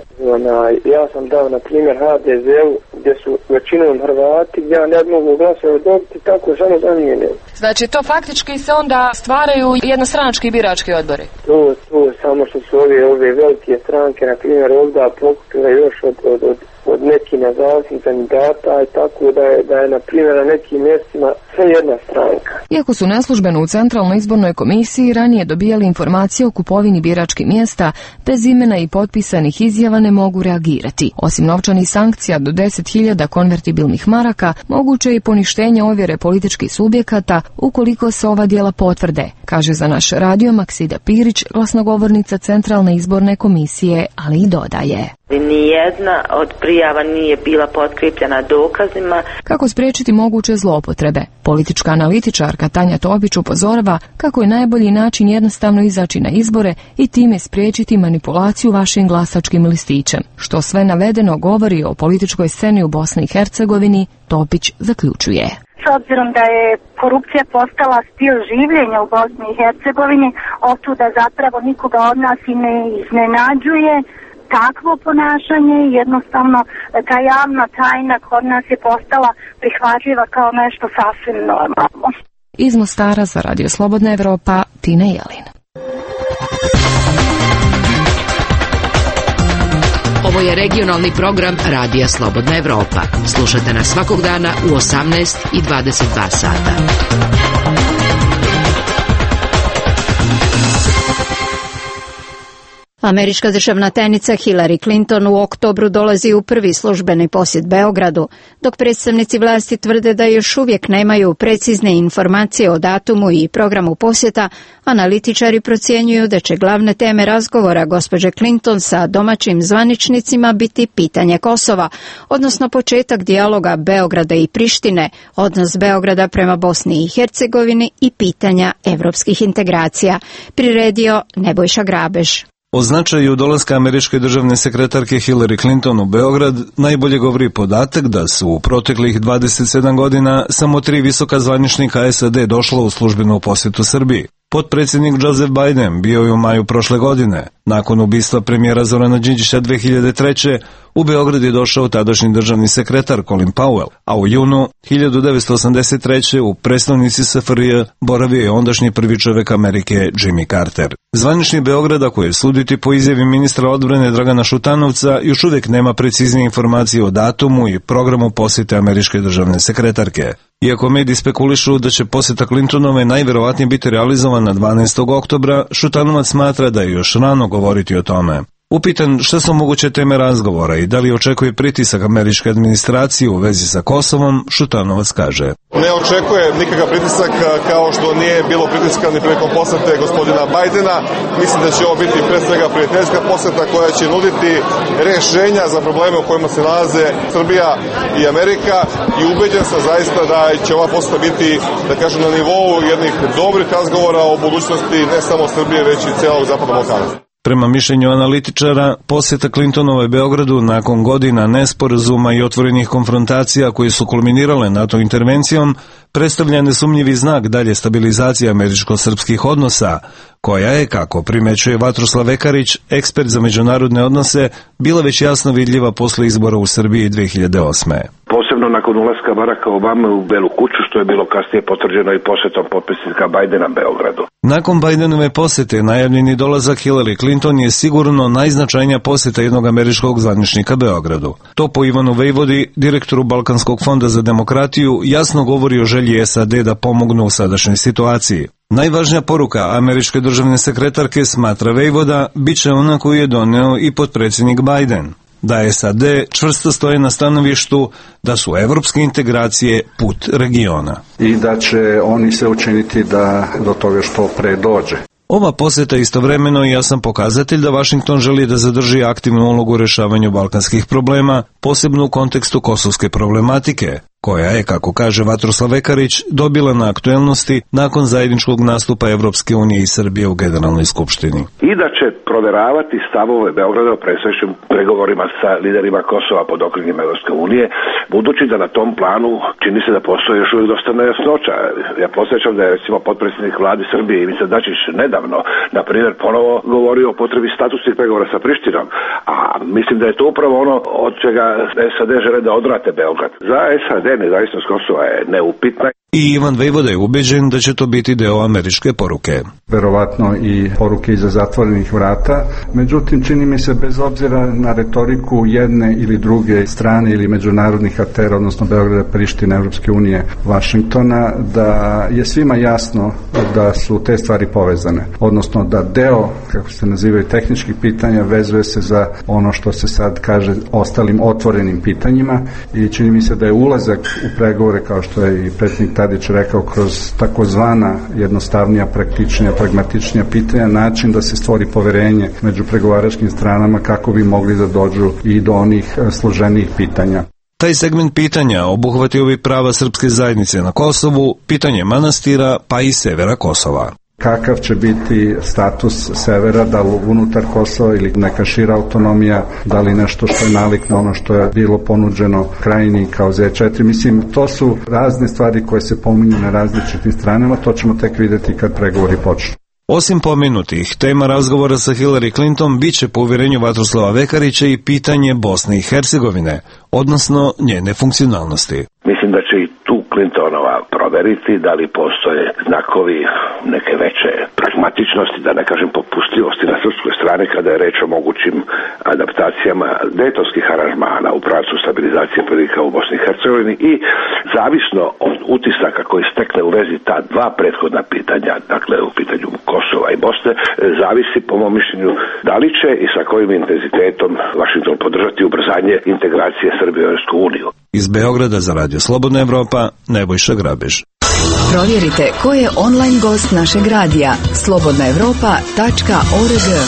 Ja sam dao, na primjer, H D Z-u gdje su većinom Hrvati, gdje ja ne mogu glasove dobiti, tako samo zamijene. Znači to faktički se onda stvaraju jednostranački birački odbori? To, to, samo što su ove, ove velike stranke, na primjer, ovdje pokupile još od, od, od, od nekih nezavisnih kandidata i tako da je, da je, na primjer, na nekim mjestima sve jedna stranka. Iako su neslužbeno u Centralnoj izbornoj komisiji ranije dobijali informacije o kupovini biračkih mjesta, bez imena i potpisanih izjava ne mogu reagirati. Osim novčanih sankcija do deset hiljada konvertibilnih maraka, moguće je i poništenje ovjere političkih subjekata ukoliko se ova djela potvrde, kaže za naš radio Maksida Pirić, glasnogovornica Centralne izborne komisije, ali i dodaje. Nijedna od prijava nije bila potkrepljena dokazima. Kako spriječiti moguće zloupotrebe? Politička analitičarka Tanja Tobić upozorava kako je najbolji način jednostavno izaći na izbore i time spriječiti manipulaciju vašim glasačkim listićem. Što sve navedeno govori o političkoj sceni u Bosni i Hercegovini, Topić zaključuje. S obzirom da je korupcija postala stil življenja u Bosni i Hercegovini, otuda zapravo nikoga od nas i ne iznenađuje takvo ponašanje. Jednostavno ta javna tajna kod nas je postala prihvatljiva kao nešto sasvim normalno. Iz Mostara za Radio Slobodna Evropa, Tina Jelin. Ovo je regionalni program Radija Slobodna Evropa. Slušajte nas svakog dana u osamnaest i dvadeset dva sata. Američka državna tajnica Hillary Clinton u oktobru dolazi u prvi službeni posjet Beogradu, dok predstavnici vlasti tvrde da još uvijek nemaju precizne informacije o datumu i programu posjeta, analitičari procjenjuju da će glavne teme razgovora gospođe Clinton sa domaćim zvaničnicima biti pitanje Kosova, odnosno početak dijaloga Beograda i Prištine, odnos Beograda prema Bosni i Hercegovini i pitanja evropskih integracija. Priredio Nebojša Grabež. O značaju dolaska američke državne sekretarke Hillary Clinton u Beograd najbolje govori podatak da su u proteklih dvadeset sedam godina samo tri visoka zvaničnika S A D došla u službenu posjetu Srbiji. Potpredsjednik Joseph Biden bio je u maju prošle godine. Nakon ubistva premijera Zorana Đinđića dve hiljade treće. u Beograd je došao tadašnji državni sekretar Colin Powell, a u junu hiljadu devetsto osamdeset treće. u prestonici S F R J boravio je ondašnji prvi čovjek Amerike Jimmy Carter. Zvanični Beograda, koji je suditi po izjavi ministra odbrane Dragana Šutanovca, još uvijek nema preciznije informacije o datumu i programu posjete američke državne sekretarke. Iako mediji spekulišu da će posjeta Clintonove najverovatnije biti realizovana dvanaestog oktobra, Šutanovac smatra da je još rano govoriti o tome. Upitan šta su moguće teme razgovora i da li očekuje pritisak američke administracije u vezi sa Kosovom, Šutanovac kaže: Ne očekuje nikakav pritisak, kao što nije bilo pritiska ni prilikom posete gospodina Bajdena. Mislim da će ovo biti pre svega prijateljska poseta koja će nuditi rješenja za probleme u kojima se nalaze Srbija i Amerika, i ubeđen sam zaista da će ova poseta biti, da kažem, na nivou jednih dobrih razgovora o budućnosti ne samo Srbije, već i cijelog Zapadnog Balkana. Prema mišljenju analitičara, posjeta Clintonove Beogradu nakon godina nesporazuma i otvorenih konfrontacija koje su kulminirale NATO intervencijom predstavlja nesumnjivi znak dalje stabilizacije američko-srpskih odnosa, koja je, kako primećuje Vatroslav Vekarić, ekspert za međunarodne odnose, bila već jasno vidljiva posle izbora u Srbiji dve hiljade osme. Posebno nakon ulaska Baracka Obame u Belu kuću, što je bilo kasnije potvrđeno i posjetom potpredsjednika Bajdena Beogradu. Nakon Bajdenove posjete, najavljeni dolazak Hillary Clinton je sigurno najznačajnija posjeta jednog američkog zvaničnika Beogradu. To po Ivanu Vejvodi, direktoru Balkanskog fonda za demokratiju, jasno govori o želji S A D da pomognu u sadašnjoj situaciji. Najvažnija poruka američke državne sekretarke, smatra Vejvoda, bit će ona koju je doneo i potpredsjednik Biden, da S A D čvrsto stoje na stanovištu da su evropske integracije put regiona. I da će oni se učiniti da do toga što pre dođe. Ova posjeta istovremeno i jasan pokazatelj da Vašington želi da zadrži aktivnu ulogu u rješavanju balkanskih problema, posebno u kontekstu kosovske problematike, koja je, kako kaže Vatroslav Vekarić, dobila na aktuelnosti nakon zajedničkog nastupa Evropske unije i Srbije u Generalnoj skupštini. I da će proveravati stavove Beograda o predstojećim pregovorima sa liderima Kosova pod okriljem Evropske unije, budući da na tom planu čini se da postoji još uvijek dosta nejasnoća. Ja podsjećam da je, recimo, potpredsjednik vlade Srbije Ivica Dačić nedavno, na primjer, ponovo govorio o potrebi statusnih pregovora sa Prištinom, a mislim da je to upravo ono od čega S A D žele da odvrate Beograd. Za S A D nezavisnost Kosova je neupitna. I Ivan Vejvoda je ubeđen da će to biti deo američke poruke. Verovatno i poruke iza zatvorenih vrata. Međutim, čini mi se, bez obzira na retoriku jedne ili druge strane ili međunarodnih aktera, odnosno Beograda, Prištine, Evropske unije, Vašingtona, da je svima jasno da su te stvari povezane. Odnosno da deo, kako se nazivaju, tehničkih pitanja vezuje se za ono što se sad kaže ostalim otvorenim pitanjima, i čini mi se da je ulazak u pregovore, kao što je i predsjednik Tadić rekao, kroz takozvana jednostavnija, praktičnija, pragmatičnija pitanja, način da se stvori poverenje među pregovaračkim stranama kako bi mogli da dođu i do onih složenijih pitanja. Taj segment pitanja obuhvatio bi prava srpske zajednice na Kosovu, pitanje manastira pa i severa Kosova. Kakav će biti status severa, da li unutar Kosova ili neka šira autonomija, da li nešto što je nalik na ono što je bilo ponuđeno Krajini kao zet četiri. Mislim, to su razne stvari koje se pominju na različitim stranama, to ćemo tek vidjeti kad pregovori počnu. Osim pomenutih, tema razgovora sa Hillary Clinton bit će po uvjerenju Vatroslava Vekarića i pitanje Bosne i Hercegovine, odnosno njene funkcionalnosti. Mislim da će i tu Clintonova proveriti da li postoje znakovi neke veće pragmatičnosti, da ne kažem popustljivosti na srpskoj strani kada je reč o mogućim adaptacijama dejtonskih aranžmana u pravcu stabilizacije prilika u Bosni i Hercegovini i zavisno od utisaka koji stekne u vezi ta dva prethodna pitanja, dakle u pitanju Kosova i Bosne, zavisi po mom mišljenju da li će i sa kojim intenzitetom Vašington podržati ubrzanje integracije Srbije u Europsku uniju. Iz Beograda za Radio Slobodna Evropa, Nebojša Grabež. Provjerite ko je online gost našeg radija slobodna evropa tačka org.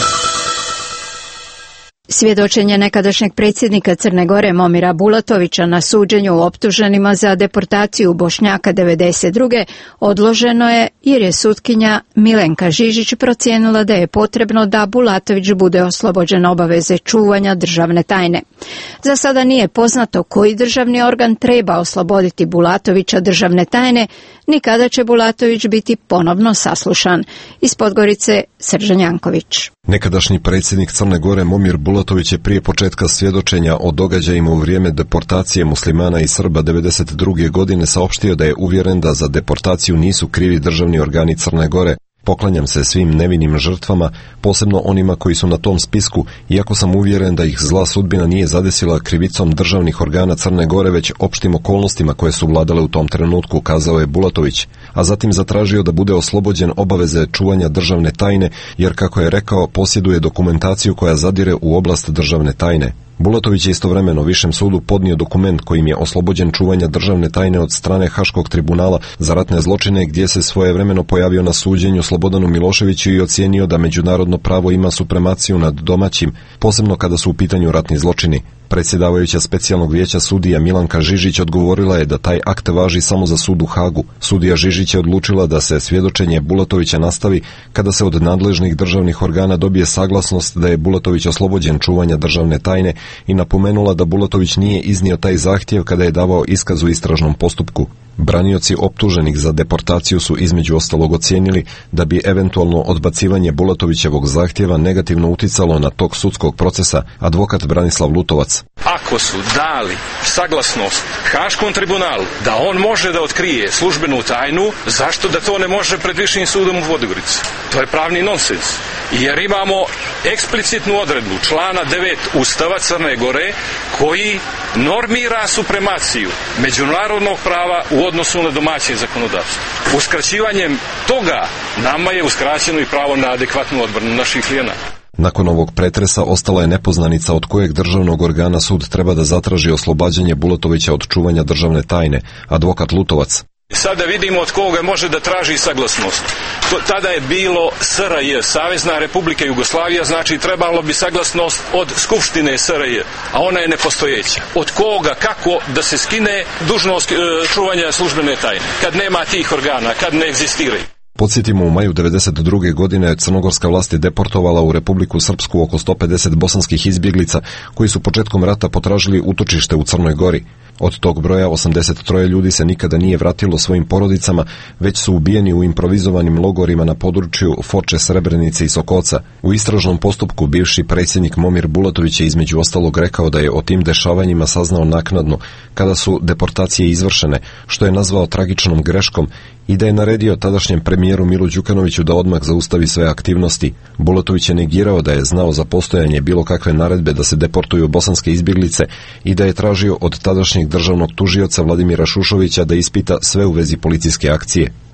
Svjedočenje nekadašnjeg predsjednika Crne Gore Momira Bulatovića na suđenju u optuženima za deportaciju Bošnjaka devedeset druge odloženo je jer je sutkinja Milenka Žižić procijenila da je potrebno da Bulatović bude oslobođen obaveze čuvanja državne tajne. Za sada nije poznato koji državni organ treba osloboditi Bulatovića državne tajne, ni kada će Bulatović biti ponovno saslušan. Iz Podgorice Srđan Janković. Nekadašnji predsjednik Crne Gore Momir Bulatović je prije početka svjedočenja o događajima u vrijeme deportacije muslimana i Srba devedeset druge godine saopštio da je uvjeren da za deportaciju nisu krivi državni organi Crne Gore. Poklanjam se svim nevinim žrtvama, posebno onima koji su na tom spisku, iako sam uvjeren da ih zla sudbina nije zadesila krivicom državnih organa Crne Gore, već opštim okolnostima koje su vladale u tom trenutku, kazao je Bulatović, a zatim zatražio da bude oslobođen obaveze čuvanja državne tajne, jer, kako je rekao, posjeduje dokumentaciju koja zadire u oblast državne tajne. Bulatović je istovremeno Višem sudu podnio dokument kojim je oslobođen čuvanja državne tajne od strane Haškog tribunala za ratne zločine, gdje se svojevremeno pojavio na suđenju Slobodanu Miloševiću i ocijenio da međunarodno pravo ima supremaciju nad domaćim, posebno kada su u pitanju ratni zločini. Predsjedavajuća specijalnog vijeća sudija Milanka Žižić odgovorila je da taj akt važi samo za sud u Hagu. Sudija Žižić je odlučila da se svjedočenje Bulatovića nastavi kada se od nadležnih državnih organa dobije saglasnost da je Bulatović oslobođen čuvanja državne tajne i napomenula da Bulatović nije iznio taj zahtjev kada je davao iskaz u istražnom postupku. Branioci optuženih za deportaciju su između ostalog ocijenili da bi eventualno odbacivanje Bulatovićevog zahtjeva negativno uticalo na tok sudskog procesa, advokat Branislav Lutovac. Ako su dali saglasnost Haškom tribunalu da on može da otkrije službenu tajnu, zašto da to ne može pred Višim sudom u Podgorici? To je pravni nonsens. Jer imamo eksplicitnu odredbu člana devet Ustava Crne Gore koji normira supremaciju međunarodnog prava u odnosu na domaće zakonodavstvo. Uskraćivanjem toga nama je uskraćeno i pravo na adekvatnu odbranu naših klijenata. Nakon ovog pretresa ostala je nepoznanica od kojeg državnog organa sud treba da zatraži oslobađanje Bulatovića od čuvanja državne tajne, advokat Lutovac. Sada vidimo od koga može da traži saglasnost. To, tada je bilo S R J, Savezna Republika Jugoslavija, znači trebalo bi saglasnost od Skupštine S R J, a ona je nepostojeća. Od koga, kako da se skine dužnost e, čuvanja službene tajne, kad nema tih organa, kad ne egzistiraju. Podsjetimo, u maju devedeset druge godine crnogorska vlast je deportovala u Republiku Srpsku oko sto pedeset bosanskih izbjeglica koji su početkom rata potražili utočište u Crnoj Gori. Od tog broja osamdeset troje ljudi se nikada nije vratilo svojim porodicama, već su ubijeni u improvizovanim logorima na području Foče, Srebrenice i Sokoca. U istražnom postupku bivši predsjednik Momir Bulatović je između ostalog rekao da je o tim dešavanjima saznao naknadno, kada su deportacije izvršene, što je nazvao tragičnom greškom, i da je naredio tadašnjem premijeru Milu Đukanoviću da odmah zaustavi sve aktivnosti. Bulatović je negirao da je znao za postojanje bilo kakve naredbe da se deportuju bosanske izbjeglice i da je tražio od tadašnjeg državnog tužioca Vladimira Šušovića da ispita sve u vezi policijske akcije.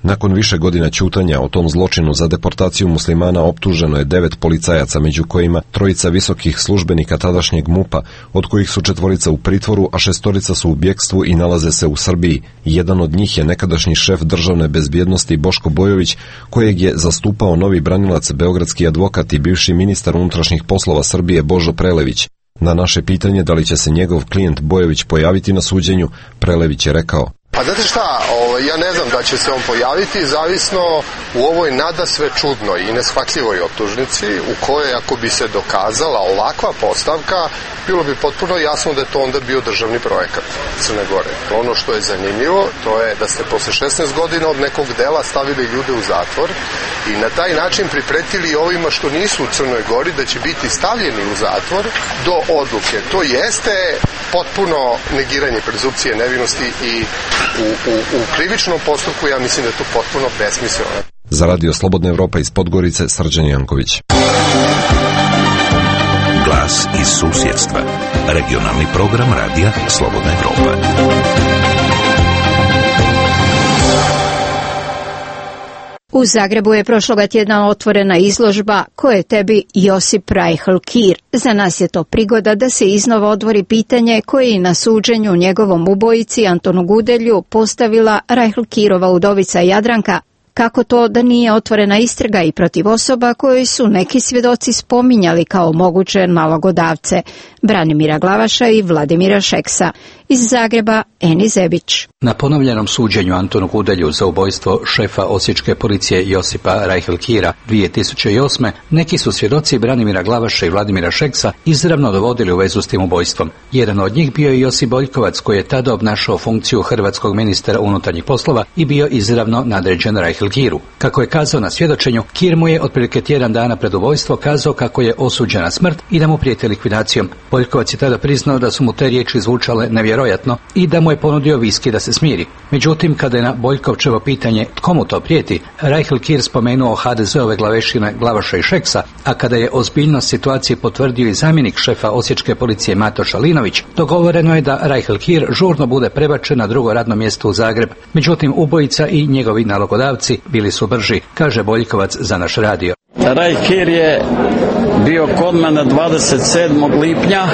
Nakon više godina ćutanja o tom zločinu za deportaciju muslimana optuženo je devet policajaca, među kojima trojica visokih službenika tadašnjeg MUP-a, od kojih su četvorica u pritvoru, a šestorica su u bjekstvu i nalaze se u Srbiji. Jedan od njih je nekadašnji šef državne bezbjednosti Boško Bojović, kojeg je zastupao novi branilac, beogradski advokat i bivši ministar unutrašnjih poslova Srbije Božo Prelević. Na naše pitanje da li će se njegov klijent Bojović pojaviti na suđenju, Prelević je rekao: Pa znate šta, ovo, ja ne znam da će se on pojaviti, zavisno u ovoj nadasve čudnoj i neshvatljivoj optužnici, u kojoj ako bi se dokazala ovakva postavka, bilo bi potpuno jasno da je to onda bio državni projekat Crne Gore. Ono što je zanimljivo, to je da ste posle šesnaest godina od nekog dela stavili ljude u zatvor i na taj način pripretili ovima što nisu u Crnoj Gori da će biti stavljeni u zatvor do odluke. To jeste potpuno negiranje prezumpcije nevinosti i U, u, u krivičnom postupku ja mislim da je to potpuno besmisleno. Za Radio Slobodna Evropa iz Podgorice, Srđan Janković. Glas iz susjedstva. Regionalni program Radija Slobodna Evropa. U Zagrebu je prošloga tjedna otvorena izložba Ko je tebi Josip Rajhl Kir. Za nas je to prigoda da se iznova odvori pitanje koje je na suđenju njegovom ubojici Antonu Gudelju postavila Rajhl Kirova udovica Jadranka. Kako to da nije otvorena istraga i protiv osoba koje su neki svjedoci spominjali kao moguće nalogodavce, Branimira Glavaša i Vladimira Šeksa. Iz Zagreba, Eni Zebić. Na ponovljenom suđenju Antonu Gudelju za ubojstvo šefa osječke policije Josipa Rajhl Kira dvije tisuće osme. neki su svjedoci Branimira Glavaša i Vladimira Šeksa izravno dovodili u vezu s tim ubojstvom. Jedan od njih bio je Josip Boljkovac, koji je tada obnašao funkciju hrvatskog ministra unutarnjih poslova i bio izravno nadređen Rajhl Kiru. Kako je kazao na svjedočenju, Kir mu je otprilike tjedan dana pred ubojstvo kazao kako je osuđen na smrt i da mu prijeti likvidacijom. Boljkovac je tada priznao da su mu te riječi zvučale nevjerojatno i da mu je ponudio viski da se smiri. Međutim, kada je na Boljkovčevo pitanje tko mu to prijeti, Rajhl Kir spomenuo ha de ze-ove glavešine Glavaša i Šeksa, a kada je ozbiljnost situacije potvrdio i zamjenik šefa osječke policije Mato Šalinović, dogovoreno je da Rajhl Kir žurno bude prebačen na drugo radno mjesto u Zagreb. Međutim, ubojica i njegovi nalogodavci bili su brži, kaže Boljkovac za naš radio. Rajhl Kir je bio kod mene dvadeset sedmog lipnja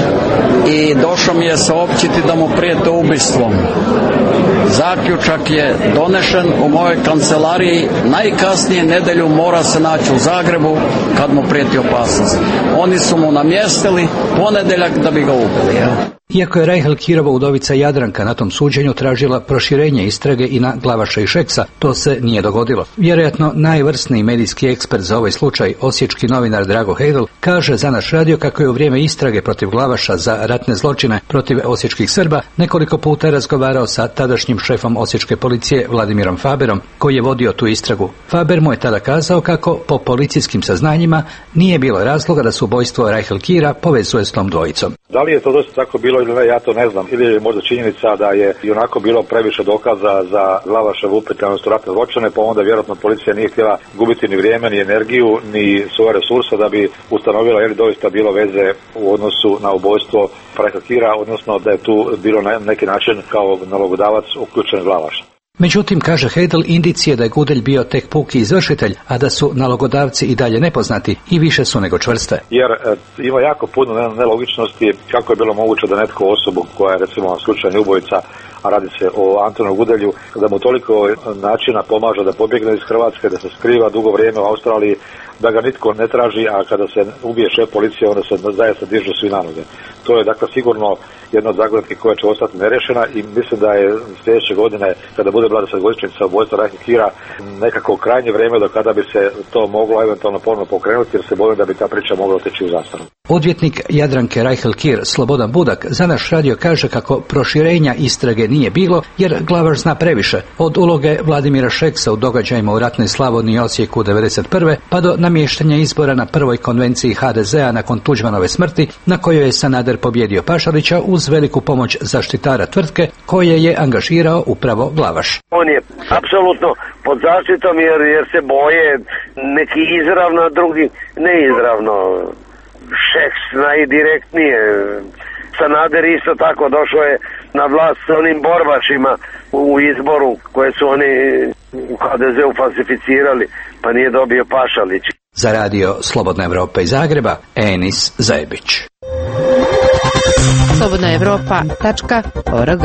i došao mi je saopćiti da mu prijete ubistvom. Zaključak je donešen u mojoj kancelariji, najkasnije nedjelju mora se naći u Zagrebu kad mu prijeti opasnost. Oni su mu namjestili ponedjeljak da bi ga ubili. Ja. Iako je Rajhl Kirova udovica Jadranka na tom suđenju tražila proširenje istrage i na Glavaša i Šeksa, to se nije dogodilo. Vjerojatno najvrsniji medijski ekspert za ovaj slučaj, osječki novinar Drago Hejdel, kaže za naš radio kako je u vrijeme istrage protiv Glavaša za ratne zločine protiv osječkih Srba nekoliko puta razgovarao sa tadašnjim šefom osječke policije Vladimirom Faberom, koji je vodio tu istragu. Faber mu je tada kazao kako po policijskim saznanjima nije bilo razloga da se ubojstvo Rajhl Kira povezuje s tom dvojicom. Da li je to dosta tako bilo ili ne, ja to ne znam. Ili je možda činjenica da je i onako bilo previše dokaza za Glavašev upetanost u ratne zločine, pa onda vjerojatno policija nije htjela gubiti ni vrijeme, ni energiju, ni svoje resurse da bi ustanovila je li doista bilo veze u odnosu na ubojstvo Rajhla Kira, odnosno da je tu bilo na neki način kao nalogodavac uključen Glavaš. Međutim, kaže Hejdel, indicije da je Gudelj bio tek puki izvršitelj, a da su nalogodavci i dalje nepoznati i više su nego čvrste. Jer e, ima jako puno nelogičnosti kako je bilo moguće da netko osobu koja je recimo slučajni ubojica, a radi se o Antonu Gudelju, da mu toliko načina pomaže da pobjegne iz Hrvatske, da se skriva dugo vrijeme u Australiji, da ga nitko ne traži, a kada se ubije šef policije, onda se zaista dižu svi na noge. To je dakle sigurno jedna od zagonetki koja će ostati nerešena i mislim da je sljedeće godine, kada bude dvadesetogodišnjica ubojstva Rajhla Kira, nekako krajnje vrijeme do kada bi se to moglo eventualno ponovno pokrenuti, jer se bojim da bi ta priča mogla otići u zastaru. Odvjetnik Jadranke Rajhl Kir, Slobodan Budak, za naš radio kaže kako proširenja istrage nije bilo, jer Glavaš zna previše. Od uloge Vladimira Šeksa u događajima u ratnoj Slavoniji i Osijeku devedeset prve pa do namještanja izbora na prvoj konvenciji ha de ze-a nakon Tuđmanove smrti, na kojoj je Sanader pobjedio Pašalića uz veliku pomoć zaštitara tvrtke koje je angažirao upravo Glavaš. On je apsolutno pod zaštitom jer, jer se boje neki izravno, drugi neizravno. Šeks najdirektnije. Sanader isto tako došao je na vlast s onim borbašima u izboru koje su oni u ha de zeu falsificirali, pa nije dobio Pašalić. Za radio Slobodna Evropa iz Zagreba, Enis Zajebić. slobodna evropa tačka org.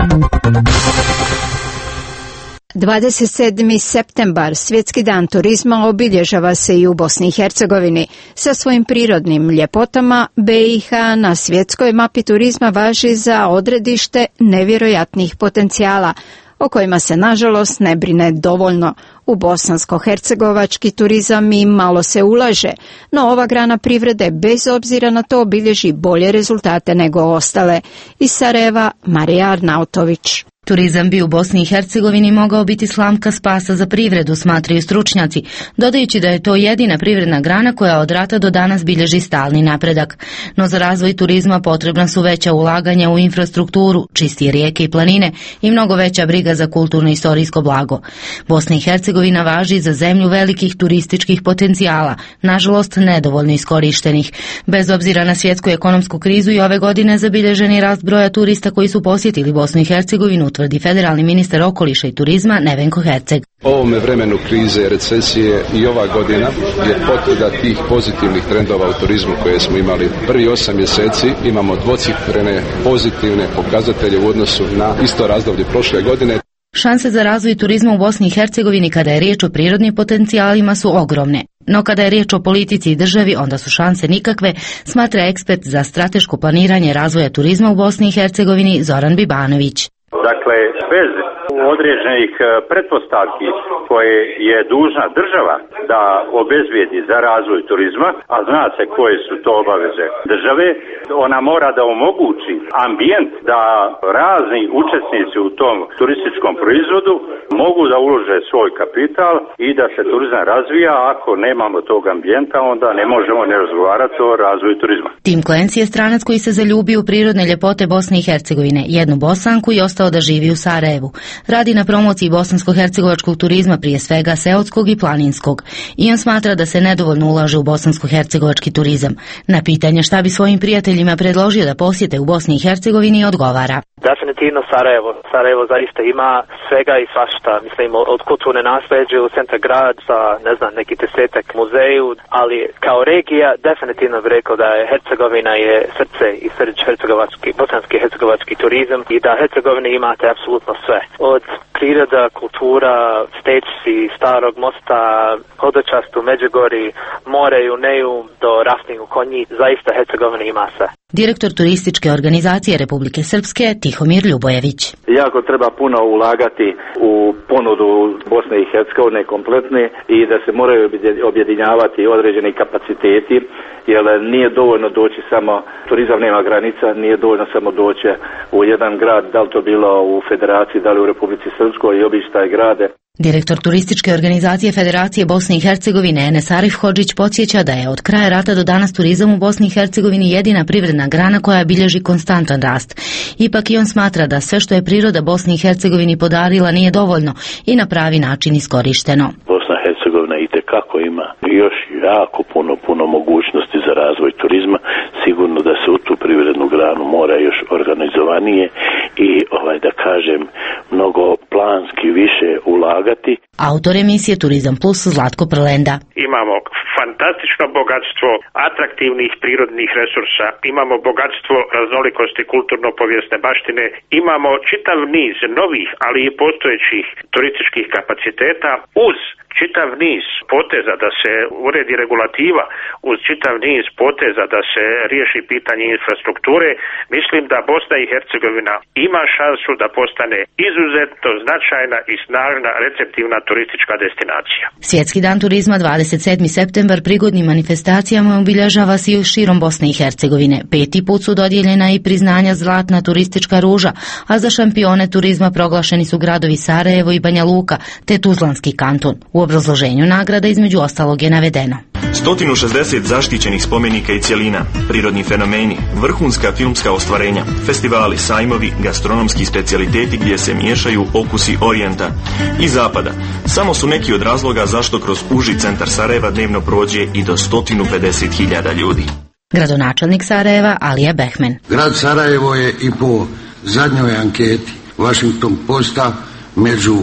dvadeset sedmi septembar, Svjetski dan turizma, obilježava se i u Bosni i Hercegovini. Sa svojim prirodnim ljepotama, be i ha na svjetskoj mapi turizma važi za odredište nevjerojatnih potencijala, o kojima se nažalost ne brine dovoljno. U bosansko-hercegovački turizam i malo se ulaže, no ova grana privrede bez obzira na to bilježi bolje rezultate nego ostale. Iz Sarajeva, Marija Arnautović. Turizam bi u Bosni i Hercegovini mogao biti slamka spasa za privredu, smatraju stručnjaci, dodajući da je to jedina privredna grana koja od rata do danas bilježi stalni napredak. No za razvoj turizma potrebna su veća ulaganja u infrastrukturu, čistije rijeke i planine i mnogo veća briga za kulturno-istorijsko blago. Bosna i Hercegovina važi za zemlju velikih turističkih potencijala, nažalost nedovoljno iskorištenih. Bez obzira na svjetsku ekonomsku krizu i ove godine zabilježeni rast broja turista koji su posjetili Bosnu i Hercegovinu, tvrdi federalni ministar okoliša i turizma Nevenko Herceg. U ovome vremenu krize, recesije i ova godina je potvrda tih pozitivnih trendova u turizmu koje smo imali. Prvi osam mjeseci imamo dvocifrene pozitivne pokazatelje u odnosu na isto razdoblje prošle godine. Šanse za razvoj turizma u Bosni i Hercegovini kada je riječ o prirodnim potencijalima su ogromne. No kada je riječ o politici i državi, onda su šanse nikakve, smatra ekspert za strateško planiranje razvoja turizma u Bosni i Hercegovini Zoran Bibanović. Dakle, bez određenih pretpostavki koje je dužna država da obezbijedi za razvoj turizma, a zna se koje su to obaveze države, ona mora da omogući ambijent da razni učesnici u tom turističkom proizvodu mogu da ulože svoj kapital i da se turizam razvija. Ako nemamo tog ambijenta, onda ne možemo ne razgovarati o razvoju turizma. Tim Klenci je stranac koji se zaljubio u prirodne ljepote Bosne i Hercegovine, jednu Bosanku i ostao da živi u Sarajevu. Radi na promociji bosansko-hercegovačkog turizma, prije svega seoskog i planinskog. I on smatra da se nedovoljno ulaže u bosansko-hercegovački turizam. Na pitanje šta bi svojim prijateljima predložio da posjete u Bosni i Hercegovini odgovara. Definitivno Sarajevo. Sarajevo zaista ima svega i svašta. Mislim, od kulturne nasleđe u centar grad sa, ne znam, neki desetak muzeju, ali kao regija definitivno bih rekao da je Hercegovina je srce i srž hercegovački, bosanski hercegovački turizam i da Hercegovini imate apsolutno sve. Od priroda, kultura, stečci, starog mosta, hodočast u Međugori, more i Uneju do rafting u Konji, zaista Hercegovina ima sve. Direktor turističke organizacije Republike Srpske Tihomir Ljubojević. Jako treba puno ulagati u ponudu Bosne i Hercegovine kompletne i da se moraju objedinjavati određeni kapaciteti, jer nije dovoljno doći samo, turizam nema granica, nije dovoljno samo doći u jedan grad, da li to bilo u Federaciji, da li u Republici Srpskoj i obići taj grade. Direktor turističke organizacije Federacije Bosne i Hercegovine Enes Arif Hodžić podsjeća da je od kraja rata do danas turizam u Bosni i Hercegovini jedina privredna grana koja bilježi konstantan rast. Ipak i on smatra da sve što je priroda Bosni i Hercegovini podarila nije dovoljno i na pravi način iskorišteno. Bosna i Hercegovina itekako ima još jako puno, puno mogućnosti za razvoj turizma. Sigurno da se u tu privrednu granu mora još organizovanije i, ovaj da kažem, mnogo planski više ulagati. Autor emisije Turizam Plus Zlatko Prlenda. Imamo fantastično bogatstvo atraktivnih prirodnih resursa, imamo bogatstvo raznolikosti kulturno-povijesne baštine, imamo čitav niz novih, ali i postojećih turističkih kapaciteta uz čitav niz poteza da se uredi regulativa, uz čitav niz poteza da se riješi pitanje infrastrukture. Mislim da Bosna i Hercegovina ima šansu da postane izuzetno značajna i snažna receptivna turistička destinacija. Svjetski dan turizma dvadeset sedmi septembar prigodnim manifestacijama obilježava se i širom Bosne i Hercegovine. Peti put su dodijeljena i priznanja Zlatna turistička ruža, a za šampione turizma proglašeni su gradovi Sarajevo i Banja Luka, te Tuzlanski kanton. U obrazloženju nagrada između ostalog je navedeno: sto šezdeset zaštićenih spomenika i cjelina, prirodni fenomeni, vrhunska filmska ostvarenja, festivali, sajmovi, gastronomski specijaliteti gdje se miješaju okusi orijenta i zapada. Samo su neki od razloga zašto kroz uži centar Sarajeva dnevno prođe i do sto pedeset hiljada ljudi. Gradonačelnik Sarajeva Alija Behmen. Grad Sarajevo je i po zadnjoj anketi Washington Posta među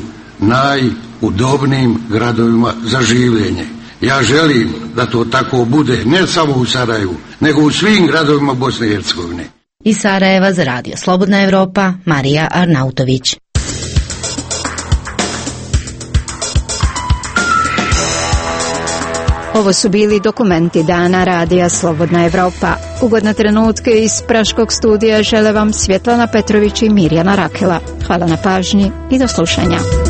najudobnijim gradovima za življenje. Ja želim da to tako bude ne samo u Sarajevu, nego u svim gradovima Bosne i Hercegovine. Iz Sarajeva za Radio Slobodna Evropa, Marija Arnautović. Ovo su bili dokumenti dana Radija Slobodna Evropa. Ugodne trenutke iz praškog studija žele vam Svjetlana Petrović i Mirjana Rakela. Hvala na pažnji i do slušanja.